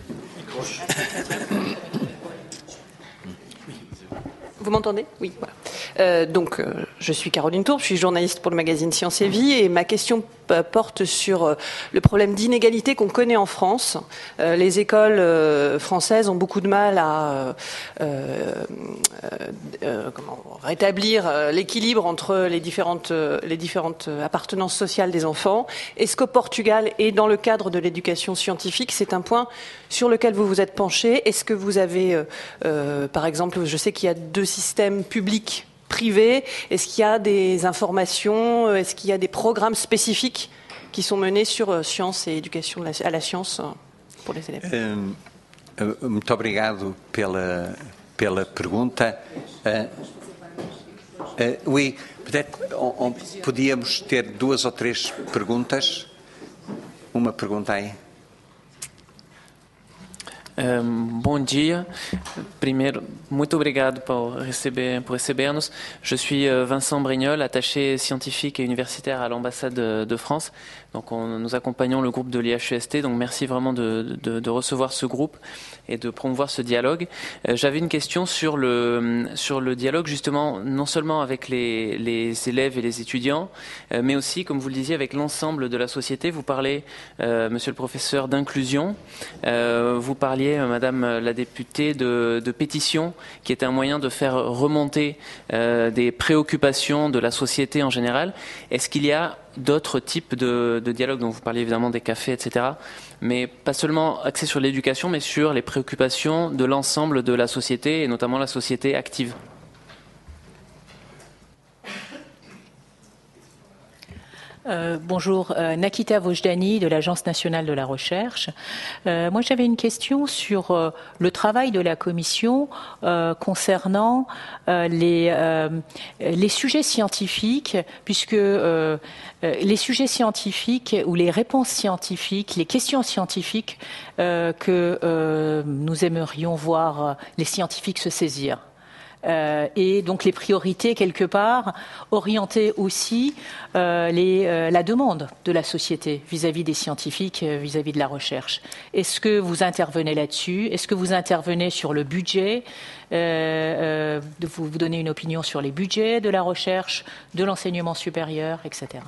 Vous m'entendez? Oui, voilà. Euh, donc, euh, je suis Caroline Tourbe, je suis journaliste pour le magazine Science et Vie, et ma question euh, porte sur euh, le problème d'inégalité qu'on connaît en France. Euh, les écoles euh, françaises ont beaucoup de mal à euh, euh, comment, rétablir euh, l'équilibre entre les différentes, euh, les différentes appartenances sociales des enfants. Est-ce qu'au Portugal et dans le cadre de l'éducation scientifique, c'est un point sur lequel vous vous êtes penché? Est-ce que vous avez, euh, euh, par exemple, je sais qu'il y a deux systèmes publics privés. Est-ce qu'il y a des informations, est-ce qu'il y a des programmes spécifiques qui sont menés sur euh, science et éducation à la science euh, pour les élèves? Um, muito obrigado pela, pela pergunta. Uh, uh, oui, peut-être on, on, podíamos ter duas ou três perguntas. Uma pergunta aí. Um, bom dia. Primeiro, muito obrigado por receber, por receber-nos. Je suis Vincent Brignol, attaché scientifique et universitaire à l'ambassade de, de France. Donc, on, nous accompagnons le groupe de l'I H E S T. Donc, merci vraiment de, de, de recevoir ce groupe et de promouvoir ce dialogue. Euh, j'avais une question sur le sur le dialogue justement, non seulement avec les, les élèves et les étudiants, euh, mais aussi, comme vous le disiez, avec l'ensemble de la société. Vous parlez, euh, Monsieur le professeur, d'inclusion. Euh, vous parliez, Madame la députée, de, de pétition, qui est un moyen de faire remonter euh, des préoccupations de la société en général. Est-ce qu'il y a d'autres types de, de dialogues, dont vous parliez évidemment des cafés, et cetera, mais pas seulement axés sur l'éducation, mais sur les préoccupations de l'ensemble de la société, et notamment la société active? Euh, bonjour, euh, Nakita Vojdani de l'Agence nationale de la recherche. Euh, moi, j'avais une question sur euh, le travail de la Commission euh, concernant euh, les, euh, les sujets scientifiques, puisque euh, les sujets scientifiques ou les réponses scientifiques, les questions scientifiques euh, que euh, nous aimerions voir les scientifiques se saisir. Euh, et donc les priorités quelque part orienter aussi euh, les, euh, la demande de la société vis-à-vis des scientifiques, euh, vis-à-vis de la recherche. Est-ce que vous intervenez là-dessus? Est-ce que vous intervenez sur le budget? euh, euh, vous, vous donnez une opinion sur les budgets de la recherche, de l'enseignement supérieur, et cetera.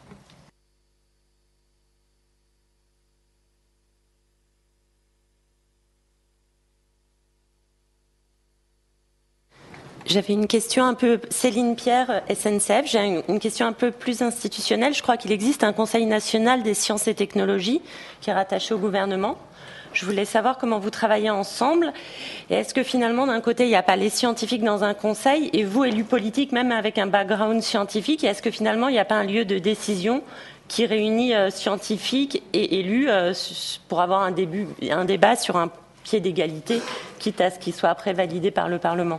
J'avais une question un peu, Céline Pierre, S N C F, j'ai une, une question un peu plus institutionnelle. Je crois qu'il existe un Conseil national des sciences et technologies qui est rattaché au gouvernement. Je voulais savoir comment vous travaillez ensemble. Et est-ce que finalement, d'un côté, il n'y a pas les scientifiques dans un conseil et vous, élus politiques, même avec un background scientifique, et est-ce que finalement, il n'y a pas un lieu de décision qui réunit euh, scientifiques et élus euh, pour avoir un, début, un débat sur un pied d'égalité, quitte à ce qu'il soit après validé par le Parlement?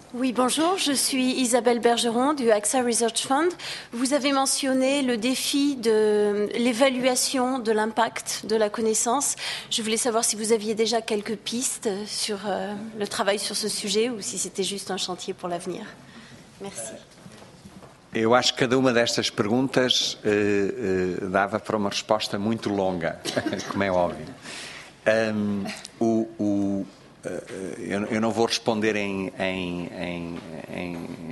Oui, bonjour, je suis Isabelle Bergeron du A X A Research Fund. Vous avez mentionné le défi de l'évaluation de l'impact de la connaissance. Je voulais savoir si vous aviez déjà quelques pistes sur euh, le travail sur ce sujet ou si c'était juste un chantier pour l'avenir. Merci. Eu acho que cada uma destas perguntas uh, uh, dava para uma resposta muito longa, como é óbvio. Um, o... o Eu não vou responder em, em, em, em,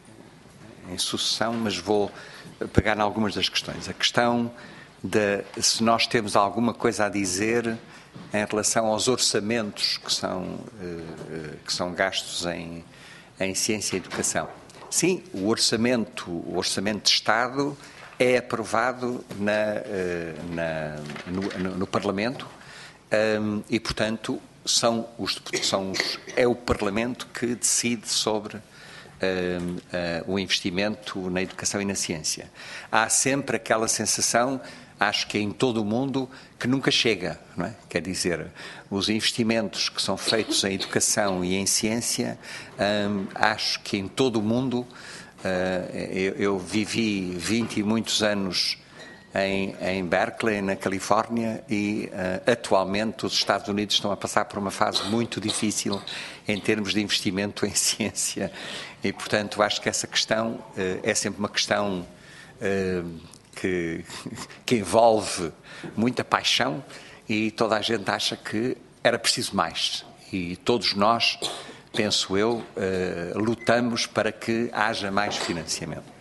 em sucessão, mas vou pegar em algumas das questões. A questão de se nós temos alguma coisa a dizer em relação aos orçamentos que são, que são gastos em, em ciência e educação. Sim, o orçamento, o orçamento de Estado é aprovado na, na, no, no, no Parlamento um, e, portanto, São os, são os, é o Parlamento que decide sobre uh, uh, o investimento na educação e na ciência. Há sempre aquela sensação, acho que é em todo o mundo, que nunca chega, não é? Quer dizer, os investimentos que são feitos em educação e em ciência, um, acho que em todo o mundo, uh, eu, eu vivi vinte e muitos anos Em, em Berkeley, na Califórnia, e uh, atualmente os Estados Unidos estão a passar por uma fase muito difícil em termos de investimento em ciência e, portanto, acho que essa questão uh, é sempre uma questão uh, que, que envolve muita paixão e toda a gente acha que era preciso mais e todos nós, penso eu, uh, lutamos para que haja mais financiamento.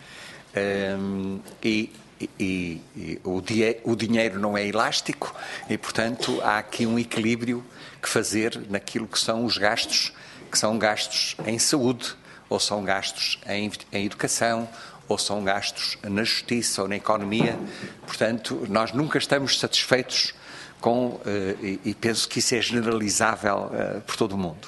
Um, e E, e o, die, o dinheiro não é elástico e, portanto, há aqui um equilíbrio que fazer naquilo que são os gastos, que são gastos em saúde, ou são gastos em, em educação, ou são gastos na justiça ou na economia. Portanto, nós nunca estamos satisfeitos com, uh, e, e penso que isso é generalizável uh, por todo o mundo.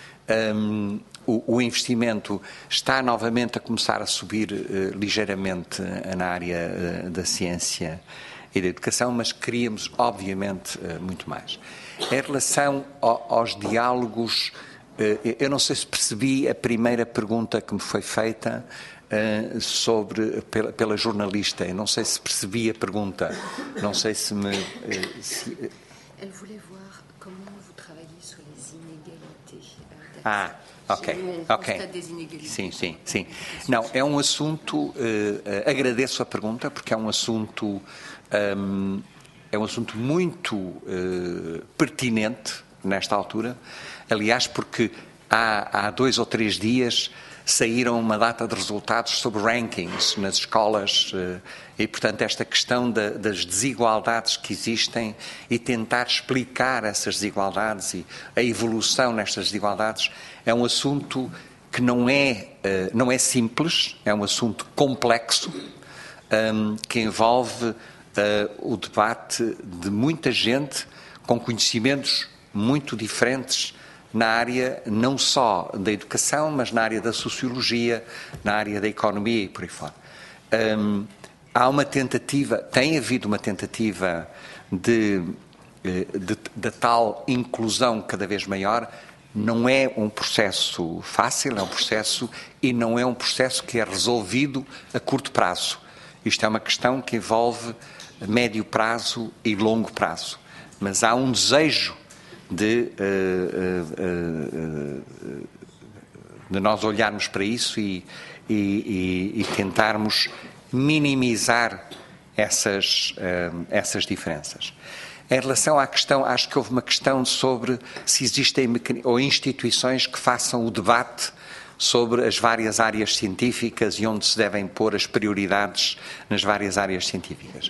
Um, O, o investimento está novamente a começar a subir uh, ligeiramente uh, na área uh, da ciência e da educação, mas queríamos, obviamente, uh, muito mais. Em relação ao, aos diálogos, uh, eu não sei se percebi a primeira pergunta que me foi feita uh, sobre, pela, pela jornalista. Eu não sei se percebi a pergunta. Não sei se me... Uh, se, uh... Elle voulait voir comment vous travaillez sur les inégalités. Ah, ok, ok. Sim, sim, sim. Não, é um assunto, uh, uh, agradeço a pergunta, porque é um assunto, um, é um assunto muito uh, pertinente nesta altura. Aliás, porque há, há dois ou três dias saíram uma data de resultados sobre rankings nas escolas uh, e, portanto, esta questão da, das desigualdades que existem e tentar explicar essas desigualdades e a evolução nestas desigualdades é um assunto que não é, uh, não é simples, é um assunto complexo, um, que envolve uh, o debate de muita gente com conhecimentos muito diferentes na área não só da educação, mas na área da sociologia, na área da economia e por aí fora. Um, há uma tentativa, tem havido uma tentativa de, de, de tal inclusão cada vez maior. Não é um processo fácil, é um processo e não é um processo que é resolvido a curto prazo. Isto é uma questão que envolve médio prazo e longo prazo. Mas há um desejo de, uh, uh, uh, de nós olharmos para isso e, e, e tentarmos minimizar essas, uh, essas diferenças. Em relação à questão, acho que houve uma questão sobre se existem ou instituições que façam o debate sobre as várias áreas científicas e onde se devem pôr as prioridades nas várias áreas científicas.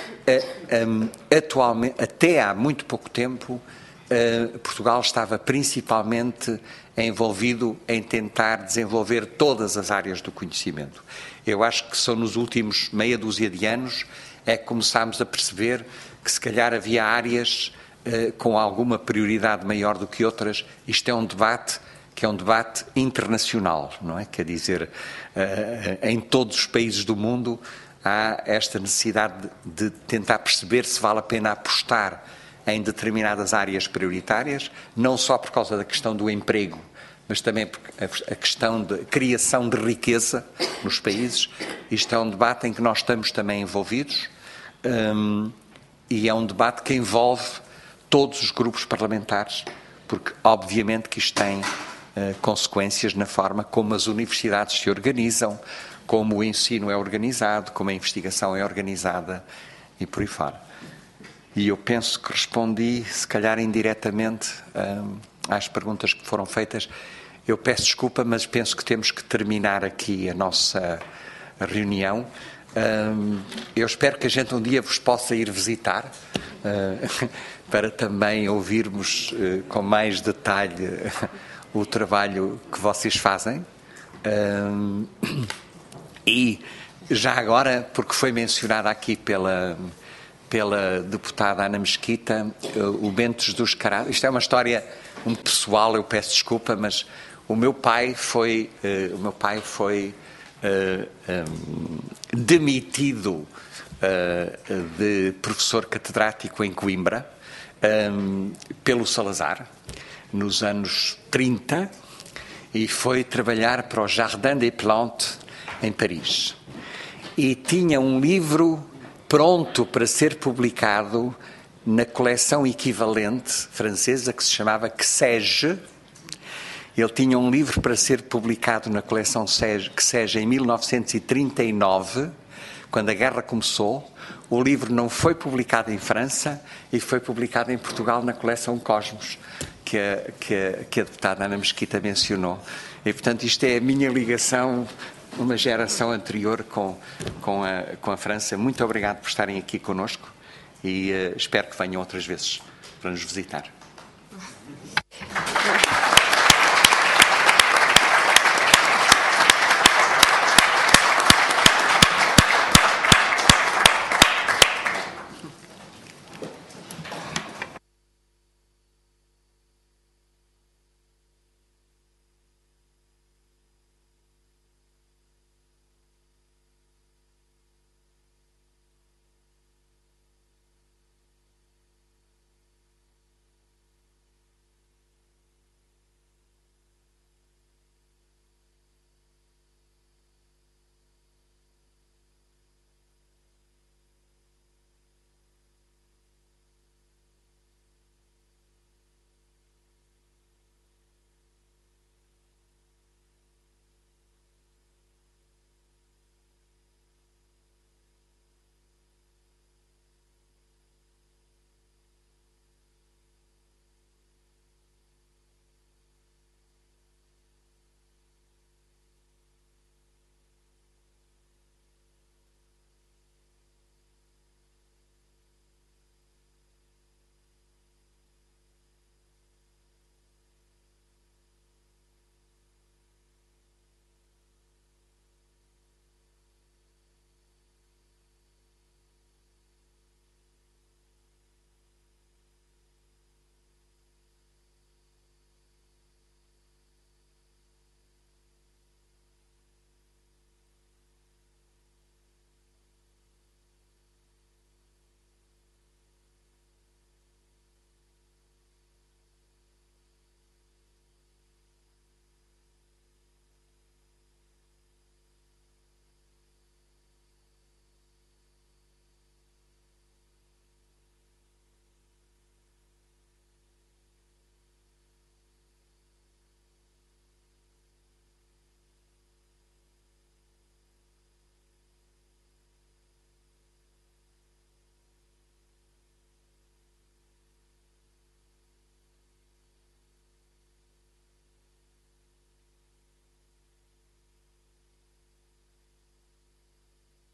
Uh, um, atualmente, até há muito pouco tempo, Uh, Portugal estava principalmente envolvido em tentar desenvolver todas as áreas do conhecimento. Eu acho que só nos últimos meia dúzia de anos é que começámos a perceber que se calhar havia áreas uh, com alguma prioridade maior do que outras. Isto é um debate que é um debate internacional, não é? Quer dizer, uh, em todos os países do mundo há esta necessidade de, de tentar perceber se vale a pena apostar em determinadas áreas prioritárias, não só por causa da questão do emprego, mas também porque a questão de criação de riqueza nos países. Isto é um debate em que nós estamos também envolvidos um, e é um debate que envolve todos os grupos parlamentares, porque obviamente que isto tem uh, consequências na forma como as universidades se organizam, como o ensino é organizado, como a investigação é organizada e por aí fora. E eu penso que respondi, se calhar indiretamente, um, às perguntas que foram feitas. Eu peço desculpa, mas penso que temos que terminar aqui a nossa reunião. Um, eu espero que a gente um dia vos possa ir visitar, uh, para também ouvirmos uh, com mais detalhe o trabalho que vocês fazem. Um, e já agora, porque foi mencionada aqui pela, pela deputada Ana Mesquita, uh, o Bento dos Carrascos. Isto é uma história um pessoal, eu peço desculpa, mas o meu pai foi, uh, o meu pai foi uh, um, demitido uh, de professor catedrático em Coimbra um, pelo Salazar, nos anos trinta, e foi trabalhar para o Jardin des Plantes em Paris. E tinha um livro pronto para ser publicado na coleção equivalente francesa que se chamava Que Sais-je. Ele tinha um livro para ser publicado na coleção Que Sais-je em mil novecentos e trinta e nove, quando a guerra começou. O livro não foi publicado em França e foi publicado em Portugal na coleção Cosmos, que a, que a, que a deputada Ana Mesquita mencionou. E, portanto, isto é a minha ligação, uma geração anterior com, com, a, com a França. Muito obrigado por estarem aqui connosco e uh, espero que venham outras vezes para nos visitar.